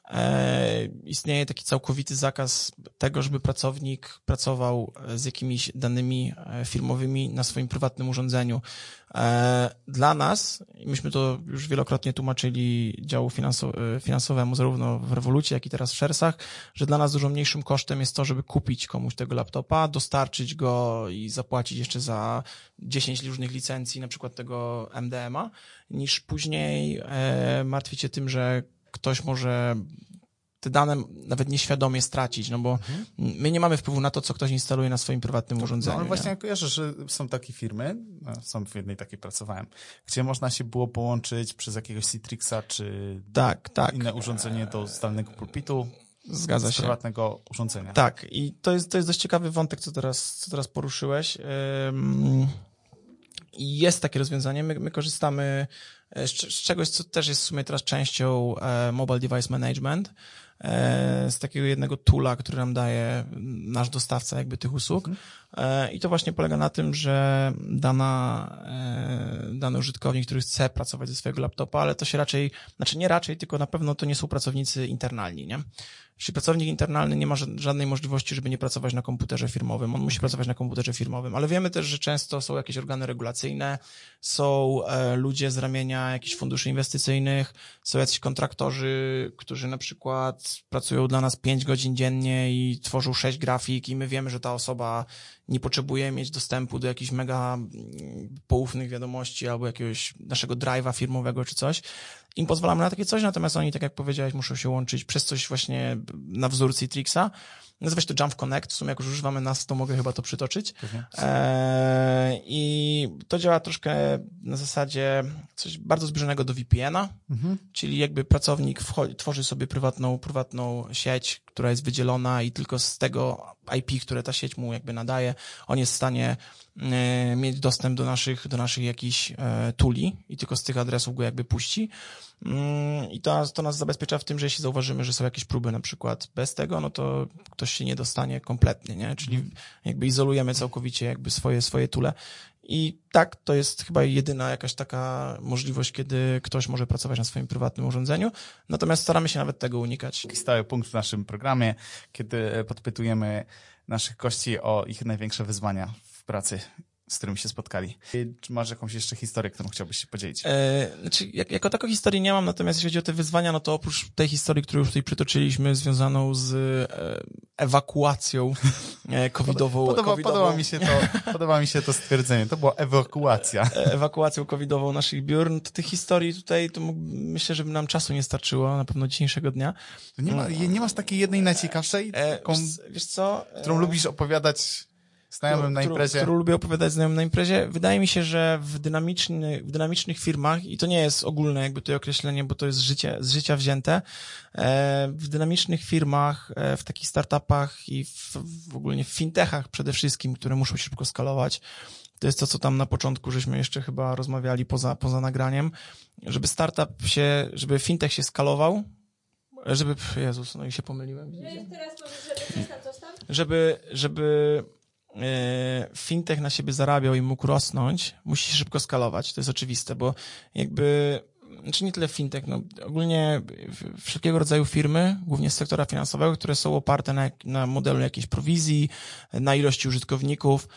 e, istnieje taki całkowity zakaz tego, żeby pracownik pracował z jakimiś danymi firmowymi na swoim prywatnym urządzeniu. E, dla nas, i myśmy to już wielokrotnie tłumaczyli działu finansow- finansowemu, zarówno w Revolucie, jak i teraz w Sharesach, że dla nas dużo mniejszym kosztem jest to, żeby kupić komuś tego laptopa, dostarczyć go i zapłacić jeszcze za dziesięć różnych licencji, na przykład tego M D M-a, niż później e, martwić się tym, że ktoś może te dane nawet nieświadomie stracić, no bo mhm. my nie mamy wpływu na to, co ktoś instaluje na swoim prywatnym to, urządzeniu. No ale właśnie nie? ja kojarzę, że są takie firmy, są w jednej takiej pracowałem, gdzie można się było połączyć przez jakiegoś Citrixa czy tak, tak. inne urządzenie do zdalnego pulpitu. Zgadza z się. prywatnego urządzenia. Tak, i to jest, to jest dość ciekawy wątek, co teraz, co teraz poruszyłeś. Ym... Jest takie rozwiązanie, my, my korzystamy z, z czegoś, co też jest w sumie teraz częścią e, Mobile Device Management, e, z takiego jednego toola, który nam daje nasz dostawca jakby tych usług. Mhm. E, I to właśnie polega na tym, że dana, e, dany użytkownik, który chce pracować ze swojego laptopa, ale to się raczej, znaczy nie raczej, tylko na pewno to nie są pracownicy internalni, nie? Jeśli pracownik internalny nie ma żadnej możliwości, żeby nie pracować na komputerze firmowym, on musi pracować na komputerze firmowym, ale wiemy też, że często są jakieś organy regulacyjne, są e, ludzie z ramienia jakichś funduszy inwestycyjnych, są jacyś kontraktorzy, którzy na przykład pracują dla nas pięć godzin dziennie i tworzą sześć grafik i my wiemy, że ta osoba nie potrzebuje mieć dostępu do jakichś mega poufnych wiadomości albo jakiegoś naszego drive'a firmowego czy coś. Im pozwalamy na takie coś, natomiast oni, tak jak powiedziałeś, muszą się łączyć przez coś właśnie na wzór Citrixa. Nazywa się to Jamf Connect. W sumie jak już używamy nas, to mogę chyba to przytoczyć. Eee, I to działa troszkę na zasadzie coś bardzo zbliżonego do V P N-a, mhm. czyli jakby pracownik wchodzi, tworzy sobie prywatną, prywatną sieć, która jest wydzielona i tylko z tego I P, które ta sieć mu jakby nadaje, on jest w stanie e, mieć dostęp do naszych, do naszych jakichś e, tuli i tylko z tych adresów go jakby puści. Mm, I to, to nas zabezpiecza w tym, że jeśli zauważymy, że są jakieś próby na przykład bez tego, no to ktoś się nie dostanie kompletnie, nie? Czyli jakby izolujemy całkowicie jakby swoje, swoje tule. I tak, to jest chyba jedyna jakaś taka możliwość, kiedy ktoś może pracować na swoim prywatnym urządzeniu. Natomiast staramy się nawet tego unikać. Stały punkt w naszym programie, kiedy podpytujemy naszych gości o ich największe wyzwania w pracy, z którymi się spotkali. Czy masz jakąś jeszcze historię, którą chciałbyś się podzielić? E, znaczy, jak, jako taką historii nie mam, natomiast jeśli chodzi o te wyzwania, no to oprócz tej historii, którą już tutaj przytoczyliśmy, związaną z e, ewakuacją e, covidową. Podoba, covidową. Podoba, mi się to, podoba mi się to stwierdzenie. To była ewakuacja. E, ewakuacją covidową naszych biur. No to tych historii tutaj, to mógł, myślę, żeby nam czasu nie starczyło, na pewno dzisiejszego dnia. To nie, ma, nie masz takiej jednej najciekawszej, taką, e, wiesz, wiesz co? którą lubisz opowiadać znajomym na imprezie? Którą lubię opowiadać znajomym na imprezie. Wydaje mi się, że w, dynamiczny, w dynamicznych firmach, i to nie jest ogólne jakby to określenie, bo to jest życie, z życia wzięte, e, w dynamicznych firmach, e, w takich startupach i w, w ogólnie w fintechach przede wszystkim, które muszą się szybko skalować, to jest to, co tam na początku żeśmy jeszcze chyba rozmawiali poza, poza nagraniem, żeby startup się, żeby fintech się skalował, żeby, Jezus, no i się pomyliłem. Teraz powiedz, żeby coś tam, coś tam? Żeby, żeby fintech na siebie zarabiał i mógł rosnąć, musi się szybko skalować, to jest oczywiste, bo jakby, znaczy nie tyle fintech, no ogólnie wszelkiego rodzaju firmy, głównie z sektora finansowego, które są oparte na, na modelu jakiejś prowizji, na ilości użytkowników.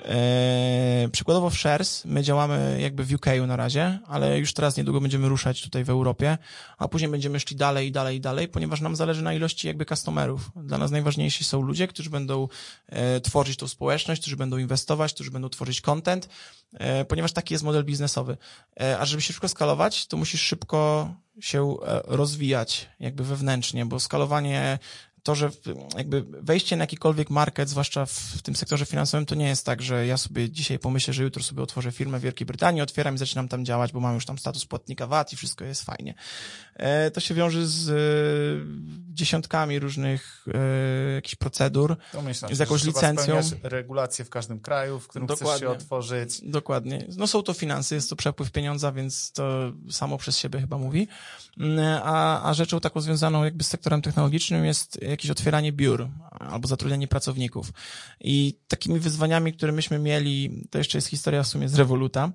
Eee, przykładowo w Shares my działamy jakby w U K na razie, ale już teraz niedługo będziemy ruszać tutaj w Europie, a później będziemy szli dalej i dalej i dalej, ponieważ nam zależy na ilości jakby customerów. Dla nas najważniejsi są ludzie, którzy będą e, tworzyć tą społeczność, którzy będą inwestować, którzy będą tworzyć content, e, ponieważ taki jest model biznesowy. E, a żeby się szybko skalować, to musisz szybko się e, rozwijać jakby wewnętrznie, bo skalowanie to, że jakby wejście na jakikolwiek market, zwłaszcza w tym sektorze finansowym, to nie jest tak, że ja sobie dzisiaj pomyślę, że jutro sobie otworzę firmę w Wielkiej Brytanii, otwieram i zaczynam tam działać, bo mam już tam status płatnika V A T i wszystko jest fajnie. To się wiąże z dziesiątkami różnych e, jakichś procedur, Domyślam się, z jakąś że trzeba licencją. spełniać regulacje w każdym kraju, w którym Dokładnie. chcesz się otworzyć. Dokładnie. No są to finanse, jest to przepływ pieniądza, więc to samo przez siebie chyba mówi. A, a rzeczą taką związaną jakby z sektorem technologicznym jest jakieś otwieranie biur albo zatrudnianie pracowników. I takimi wyzwaniami, które myśmy mieli, to jeszcze jest historia w sumie z Revoluta.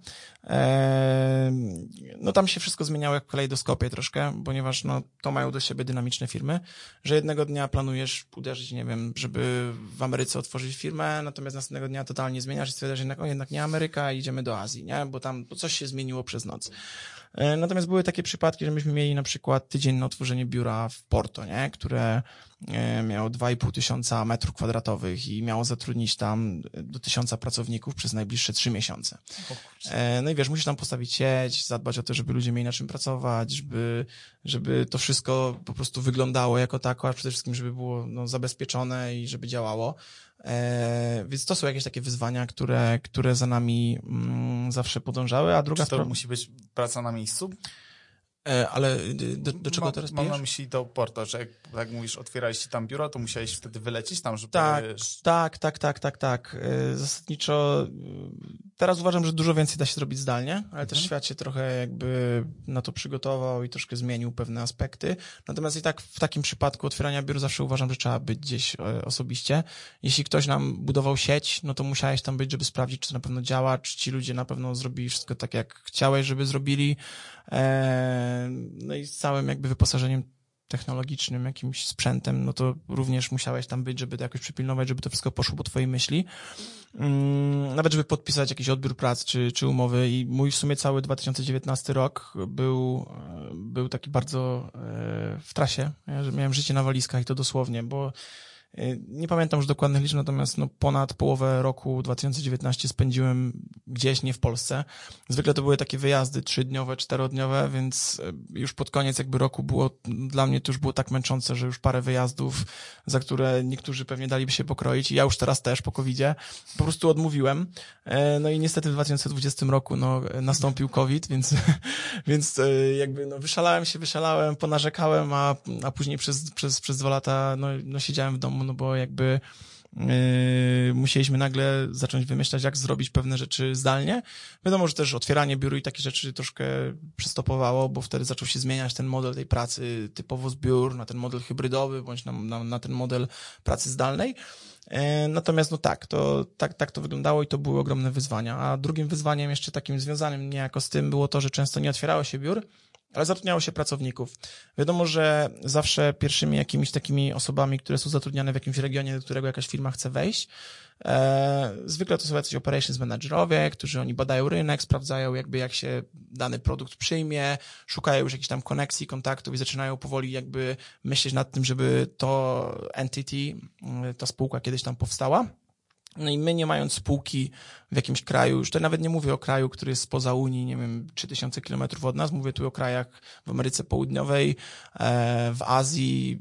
E, no tam się wszystko zmieniało jak w kalejdoskopie troszkę, ponieważ no to mają do siebie dynamiczne firmy, że jednego dnia planujesz uderzyć, nie wiem, żeby w Ameryce otworzyć firmę, natomiast następnego dnia totalnie zmieniasz i stwierdzasz jednak, o jednak nie Ameryka, idziemy do Azji, nie? Bo tam bo coś się zmieniło przez noc. E, natomiast były takie przypadki, że myśmy mieli na przykład tydzień na otworzenie biura w Porto, nie? Które e, miało dwa i pół tysiąca metrów kwadratowych i miało zatrudnić tam do tysiąca pracowników przez najbliższe trzy miesiące. E, no i wiesz, musisz tam postawić sieć, zadbać o to, żeby ludzie mieli na czym pracować, żeby, żeby to wszystko po prostu wyglądało jako tako, a przede wszystkim, żeby było no, zabezpieczone i żeby działało. E, więc to są jakieś takie wyzwania, które, które za nami mm, zawsze podążały, a druga Czy to sprawa... musi być praca na miejscu? E, ale do, do czego Ma, teraz Mam na pijesz? myśli do Porto, że jak, jak mówisz, otwieraliście tam biuro, to musiałeś wtedy wylecieć tam, żeby... Tak, tak, tak, tak, tak, tak. E, Zasadniczo e, teraz uważam, że dużo więcej da się zrobić zdalnie, ale Mhm. też świat się trochę jakby na to przygotował i troszkę zmienił pewne aspekty. Natomiast i tak w takim przypadku otwierania biur zawsze uważam, że trzeba być gdzieś e, osobiście. Jeśli ktoś nam budował sieć, no to musiałeś tam być, żeby sprawdzić, czy to na pewno działa, czy ci ludzie na pewno zrobili wszystko tak, jak chciałeś, żeby zrobili. E, No i z całym jakby wyposażeniem technologicznym, jakimś sprzętem, no to również musiałeś tam być, żeby to jakoś przypilnować, żeby to wszystko poszło po twojej myśli. Mm, nawet żeby podpisać jakiś odbiór prac czy, czy umowy i mój w sumie cały dwa tysiące dziewiętnasty rok był, był taki bardzo e, w trasie, ja, że miałem życie na walizkach i to dosłownie, bo nie pamiętam już dokładnych liczb, natomiast no ponad połowę roku dwa tysiące dziewiętnasty spędziłem gdzieś, nie w Polsce. Zwykle to były takie wyjazdy trzydniowe, czterodniowe, więc już pod koniec jakby roku było, dla mnie to już było tak męczące, że już parę wyjazdów, za które niektórzy pewnie daliby się pokroić i ja już teraz też po kowidzie po prostu odmówiłem. No i niestety w dwa tysiące dwudziestym roku no, nastąpił COVID, więc, więc jakby no, wyszalałem się, wyszalałem, ponarzekałem, a, a później przez, przez, przez dwa lata no, no siedziałem w domu, no bo jakby yy, musieliśmy nagle zacząć wymyślać, jak zrobić pewne rzeczy zdalnie. Wiadomo, że też otwieranie biur i takie rzeczy troszkę przystopowało, bo wtedy zaczął się zmieniać ten model tej pracy typowo z biur na ten model hybrydowy, bądź na, na, na ten model pracy zdalnej. Natomiast no tak, to tak, tak to wyglądało i to były ogromne wyzwania. A drugim wyzwaniem jeszcze takim związanym niejako z tym było to, że często nie otwierało się biur, ale zatrudniało się pracowników. Wiadomo, że zawsze pierwszymi jakimiś takimi osobami, które są zatrudniane w jakimś regionie, do którego jakaś firma chce wejść, e, zwykle to są jacyś operations managerowie, którzy oni badają rynek, sprawdzają jakby jak się dany produkt przyjmie, szukają już jakichś tam koneksji, kontaktów i zaczynają powoli jakby myśleć nad tym, żeby to entity, ta spółka kiedyś tam powstała. No i my nie mając spółki w jakimś kraju, już to nawet nie mówię o kraju, który jest spoza Unii, nie wiem, trzy tysiące kilometrów od nas, mówię tu o krajach w Ameryce Południowej, w Azji,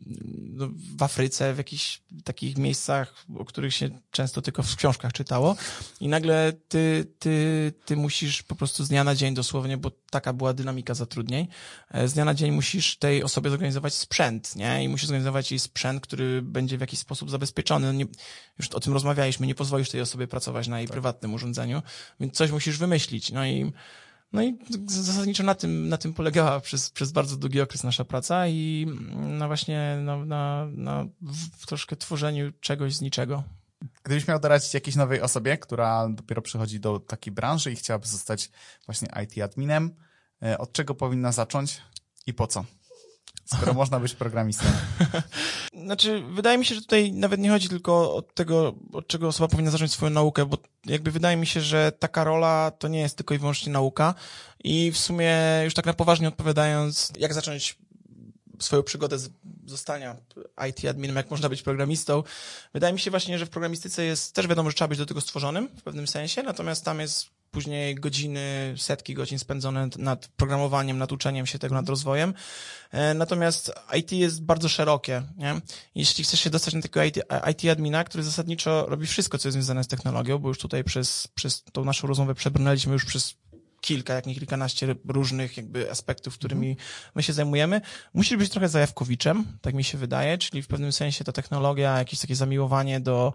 w Afryce, w jakichś takich miejscach, o których się często tylko w książkach czytało i nagle ty, ty, ty musisz po prostu z dnia na dzień dosłownie, bo taka była dynamika zatrudnień, z dnia na dzień musisz tej osobie zorganizować sprzęt, nie? I musisz zorganizować jej sprzęt, który będzie w jakiś sposób zabezpieczony. Nie, już o tym rozmawialiśmy, nie pozwolisz tej osobie pracować na jej tak. prywatnym urządzeniu, więc coś musisz wymyślić. No i, no i zasadniczo na tym, na tym polegała przez, przez bardzo długi okres nasza praca i no właśnie no, na, na w troszkę tworzeniu czegoś z niczego. Gdybyś miał doradzić jakiejś nowej osobie, która dopiero przychodzi do takiej branży i chciałaby zostać właśnie I T adminem, od czego powinna zacząć i po co? Skoro można być programistą. Znaczy, wydaje mi się, że tutaj nawet nie chodzi tylko od tego, od czego osoba powinna zacząć swoją naukę, bo jakby wydaje mi się, że taka rola to nie jest tylko i wyłącznie nauka i w sumie już tak na poważnie odpowiadając, jak zacząć swoją przygodę z zostania I T adminem, jak można być programistą. Wydaje mi się właśnie, że w programistyce jest, też wiadomo, że trzeba być do tego stworzonym w pewnym sensie, natomiast tam jest później godziny, setki godzin spędzone nad programowaniem, nad uczeniem się tego, nad rozwojem. Natomiast I T jest bardzo szerokie, nie? Jeśli chcesz się dostać na takiego I T admina, który zasadniczo robi wszystko, co jest związane z technologią, bo już tutaj przez, przez tą naszą rozmowę przebrnęliśmy już przez kilka, jak nie kilkanaście różnych jakby aspektów, którymi my się zajmujemy. Musisz być trochę zajawkowiczem, tak mi się wydaje, czyli w pewnym sensie ta technologia, jakieś takie zamiłowanie do,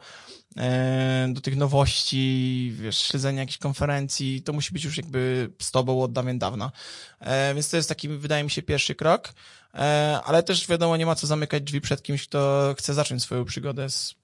e, do tych nowości, wiesz, śledzenia jakichś konferencji, to musi być już jakby z tobą od dawien dawna. E, więc to jest taki, wydaje mi się, pierwszy krok, e, ale też wiadomo, nie ma co zamykać drzwi przed kimś, kto chce zacząć swoją przygodę z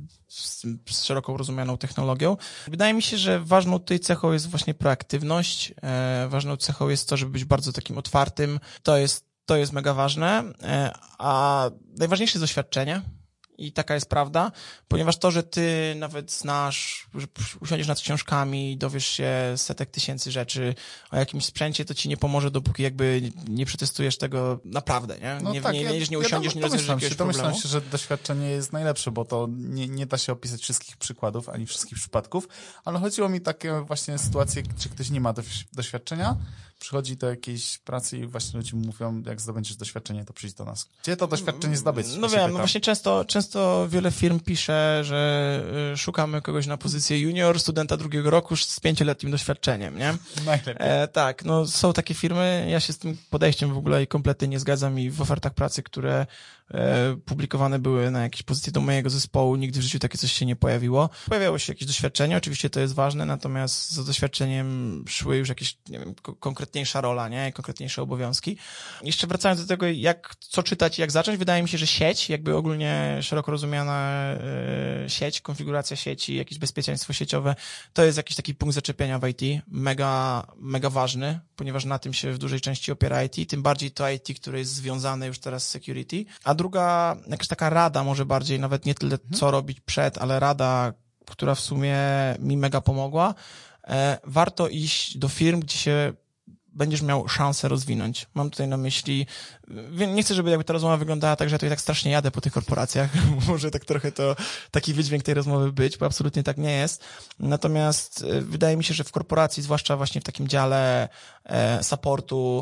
Z, z szeroko rozumianą technologią. Wydaje mi się, że ważną tutaj cechą jest właśnie proaktywność, e, ważną cechą jest to, żeby być bardzo takim otwartym. To jest, to jest mega ważne, e, a najważniejsze jest doświadczenie. I taka jest prawda, ponieważ to, że ty nawet znasz, że usiądziesz nad książkami, dowiesz się setek tysięcy rzeczy o jakimś sprzęcie, to ci nie pomoże, dopóki jakby nie przetestujesz tego naprawdę, nie? No nie, tak, nie, nie, nie, nie ja, usiądziesz, ja nie rozwiążesz jakiegoś problemu. Domyślam się, że doświadczenie jest najlepsze, bo to nie, nie da się opisać wszystkich przykładów, ani wszystkich przypadków, ale chodziło mi takie właśnie sytuacje, gdzie ktoś nie ma doświadczenia, przychodzi do jakiejś pracy i właśnie ludzie mówią, jak zdobędziesz doświadczenie, to przyjdź do nas. Gdzie to doświadczenie zdobyć? No wiem, no właśnie często, często wiele firm pisze, że szukamy kogoś na pozycję junior, studenta drugiego roku z pięcioletnim doświadczeniem, nie? Najlepiej. E, tak, no są takie firmy, ja się z tym podejściem w ogóle kompletnie nie zgadzam i w ofertach pracy, które e, publikowane były na jakieś pozycje do mojego zespołu, nigdy w życiu takie coś się nie pojawiło. Pojawiało się jakieś doświadczenie, oczywiście to jest ważne, natomiast za doświadczeniem szły już jakieś, nie wiem, konkretniejsza rola, nie? Konkretniejsze obowiązki. Jeszcze wracając do tego, jak, co czytać i jak zacząć, wydaje mi się, że sieć, jakby ogólnie szeroko rozumiana e, sieć, konfiguracja sieci, jakieś bezpieczeństwo sieciowe, to jest jakiś taki punkt zaczepienia w I T, mega, mega ważny, ponieważ na tym się w dużej części opiera I T, tym bardziej to I T, które jest związane już teraz z security. A druga, jakaś taka rada, może bardziej, nawet nie tyle co robić przed, ale rada, która w sumie mi mega pomogła, e, warto iść do firm, gdzie się będziesz miał szansę rozwinąć. Mam tutaj na myśli, nie chcę, żeby jakby ta rozmowa wyglądała tak, że ja tutaj tak strasznie jadę po tych korporacjach. Może tak trochę to taki wydźwięk tej rozmowy być, bo absolutnie tak nie jest. Natomiast wydaje mi się, że w korporacji, zwłaszcza właśnie w takim dziale e, supportu,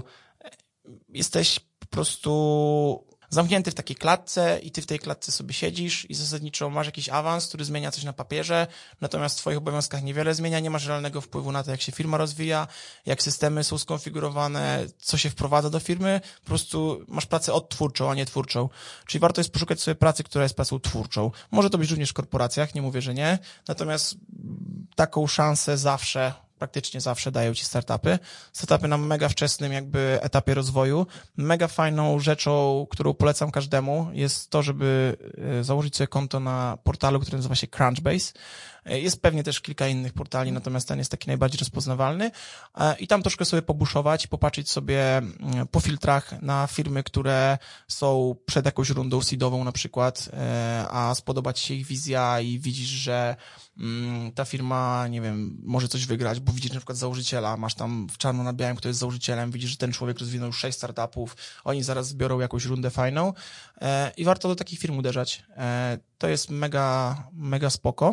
jesteś po prostu zamknięty w takiej klatce i ty w tej klatce sobie siedzisz i zasadniczo masz jakiś awans, który zmienia coś na papierze, natomiast w twoich obowiązkach niewiele zmienia, nie masz realnego wpływu na to, jak się firma rozwija, jak systemy są skonfigurowane, co się wprowadza do firmy, po prostu masz pracę odtwórczą, a nie twórczą. Czyli warto jest poszukać sobie pracy, która jest pracą twórczą. Może to być również w korporacjach, nie mówię, że nie, natomiast taką szansę zawsze praktycznie zawsze dają ci startupy. Startupy na mega wczesnym jakby etapie rozwoju. Mega fajną rzeczą, którą polecam każdemu, jest to, żeby założyć sobie konto na portalu, który nazywa się Crunchbase. Jest pewnie też kilka innych portali, natomiast ten jest taki najbardziej rozpoznawalny i tam troszkę sobie pobuszować, popatrzeć sobie po filtrach na firmy, które są przed jakąś rundą seedową na przykład, a spodoba ci się ich wizja i widzisz, że ta firma, nie wiem, może coś wygrać, bo widzisz na przykład założyciela, masz tam w czarno na białym, kto jest założycielem, widzisz, że ten człowiek rozwinął już sześć startupów, oni zaraz zbiorą jakąś rundę fajną i warto do takich firm uderzać. To jest mega, mega spoko.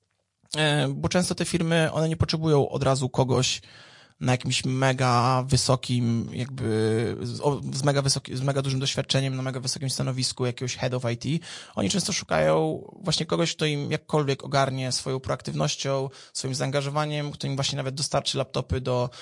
Bo często te firmy, one nie potrzebują od razu kogoś na jakimś mega wysokim, jakby z mega wysokim, z mega dużym doświadczeniem, na mega wysokim stanowisku jakiegoś head of I T. Oni często szukają właśnie kogoś, kto im jakkolwiek ogarnie swoją proaktywnością, swoim zaangażowaniem, kto im właśnie nawet dostarczy laptopy do,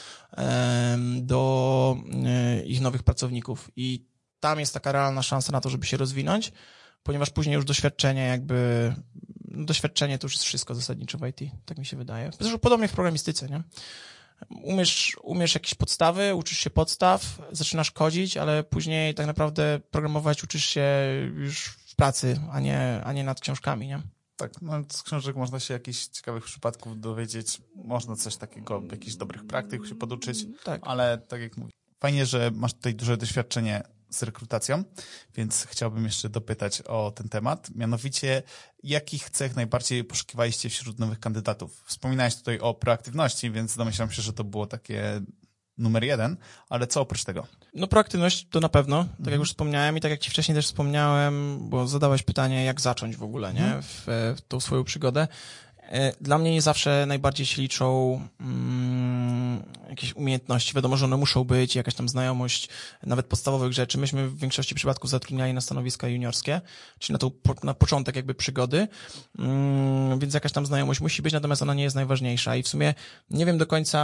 do ich nowych pracowników. I tam jest taka realna szansa na to, żeby się rozwinąć, ponieważ później już doświadczenie jakby, doświadczenie to już jest wszystko zasadniczo w I T, tak mi się wydaje. Zresztą podobnie w programistyce, nie? Umiesz, umiesz jakieś podstawy, uczysz się podstaw, zaczynasz kodzić, ale później tak naprawdę programować uczysz się już w pracy, a nie, a nie nad książkami, nie? Tak, no z książek można się jakichś ciekawych przypadków dowiedzieć, można coś takiego, jakichś dobrych praktyk się poduczyć, tak. Ale tak jak mówię, fajnie, że masz tutaj duże doświadczenie z rekrutacją, więc chciałbym jeszcze dopytać o ten temat. Mianowicie, jakich cech najbardziej poszukiwaliście wśród nowych kandydatów? Wspominałeś tutaj o proaktywności, więc domyślam się, że to było takie numer jeden, ale co oprócz tego? No proaktywność to na pewno, tak mhm. jak już wspomniałem i tak jak ci wcześniej też wspomniałem, bo zadałeś pytanie, jak zacząć w ogóle, nie, mhm. w, w tą swoją przygodę. Dla mnie nie zawsze najbardziej się liczą mm, jakieś umiejętności. Wiadomo, że one muszą być, jakaś tam znajomość nawet podstawowych rzeczy. Myśmy w większości przypadków zatrudniali na stanowiska juniorskie, czyli na, tą, na początek jakby przygody, mm, więc jakaś tam znajomość musi być, natomiast ona nie jest najważniejsza i w sumie nie wiem do końca,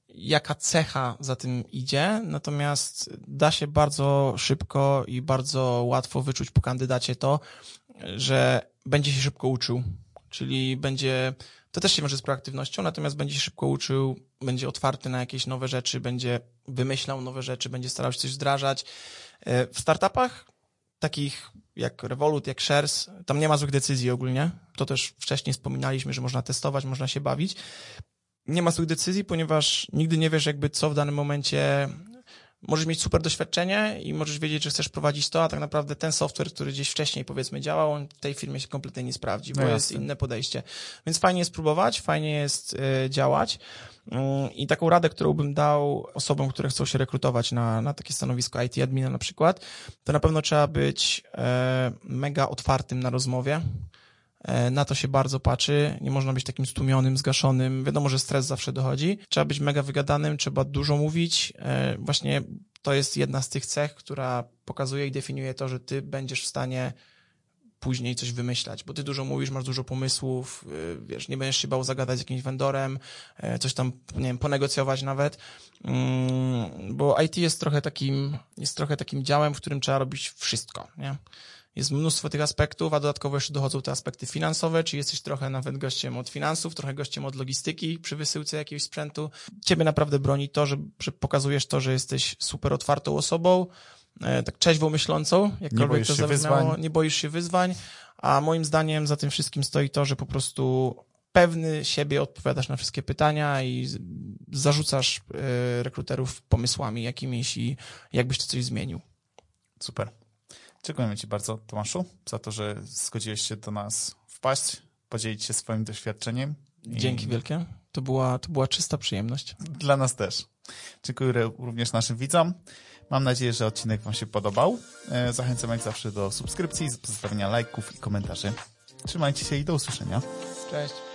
jaka cecha za tym idzie, natomiast da się bardzo szybko i bardzo łatwo wyczuć po kandydacie to, że będzie się szybko uczył, czyli będzie, to też się wiąże z proaktywnością, natomiast będzie się szybko uczył, będzie otwarty na jakieś nowe rzeczy, będzie wymyślał nowe rzeczy, będzie starał się coś wdrażać. W startupach takich jak Revolut, jak Shares, tam nie ma złych decyzji ogólnie, to też wcześniej wspominaliśmy, że można testować, można się bawić. Nie ma złych decyzji, ponieważ nigdy nie wiesz jakby co w danym momencie. Możesz mieć super doświadczenie i możesz wiedzieć, że chcesz prowadzić to, a tak naprawdę ten software, który gdzieś wcześniej powiedzmy działał, on w tej firmie się kompletnie nie sprawdzi, bo no jest inne podejście. Więc fajnie jest próbować, fajnie jest y, działać. Y, I taką radę, którą bym dał osobom, które chcą się rekrutować na, na takie stanowisko I T admina na przykład, to na pewno trzeba być y, mega otwartym na rozmowie. Na to się bardzo patrzy, nie można być takim stłumionym, zgaszonym, wiadomo, że stres zawsze dochodzi, trzeba być mega wygadanym, trzeba dużo mówić, właśnie to jest jedna z tych cech, która pokazuje i definiuje to, że ty będziesz w stanie później coś wymyślać, bo ty dużo mówisz, masz dużo pomysłów, wiesz, nie będziesz się bał zagadać z jakimś vendorem, coś tam, nie wiem, ponegocjować nawet, bo I T jest trochę takim, jest trochę takim działem, w którym trzeba robić wszystko, nie? Jest mnóstwo tych aspektów, a dodatkowo jeszcze dochodzą te aspekty finansowe, czyli jesteś trochę nawet gościem od finansów, trochę gościem od logistyki przy wysyłce jakiegoś sprzętu. Ciebie naprawdę broni to, że, że pokazujesz to, że jesteś super otwartą osobą, e, tak trzeźwo myślącą, jakkolwiek to zabrzmiało, nie boisz się wyzwań, a moim zdaniem za tym wszystkim stoi to, że po prostu pewny siebie odpowiadasz na wszystkie pytania i zarzucasz e, rekruterów pomysłami jakimiś i jakbyś to coś zmienił. Super. Dziękujemy Ci bardzo, Tomaszu, za to, że zgodziłeś się do nas wpaść, podzielić się swoim doświadczeniem. Dzięki I... wielkie. To była, to była czysta przyjemność. Dla nas też. Dziękuję również naszym widzom. Mam nadzieję, że odcinek Wam się podobał. Zachęcam jak zawsze do subskrypcji, zostawienia lajków i komentarzy. Trzymajcie się i do usłyszenia. Cześć.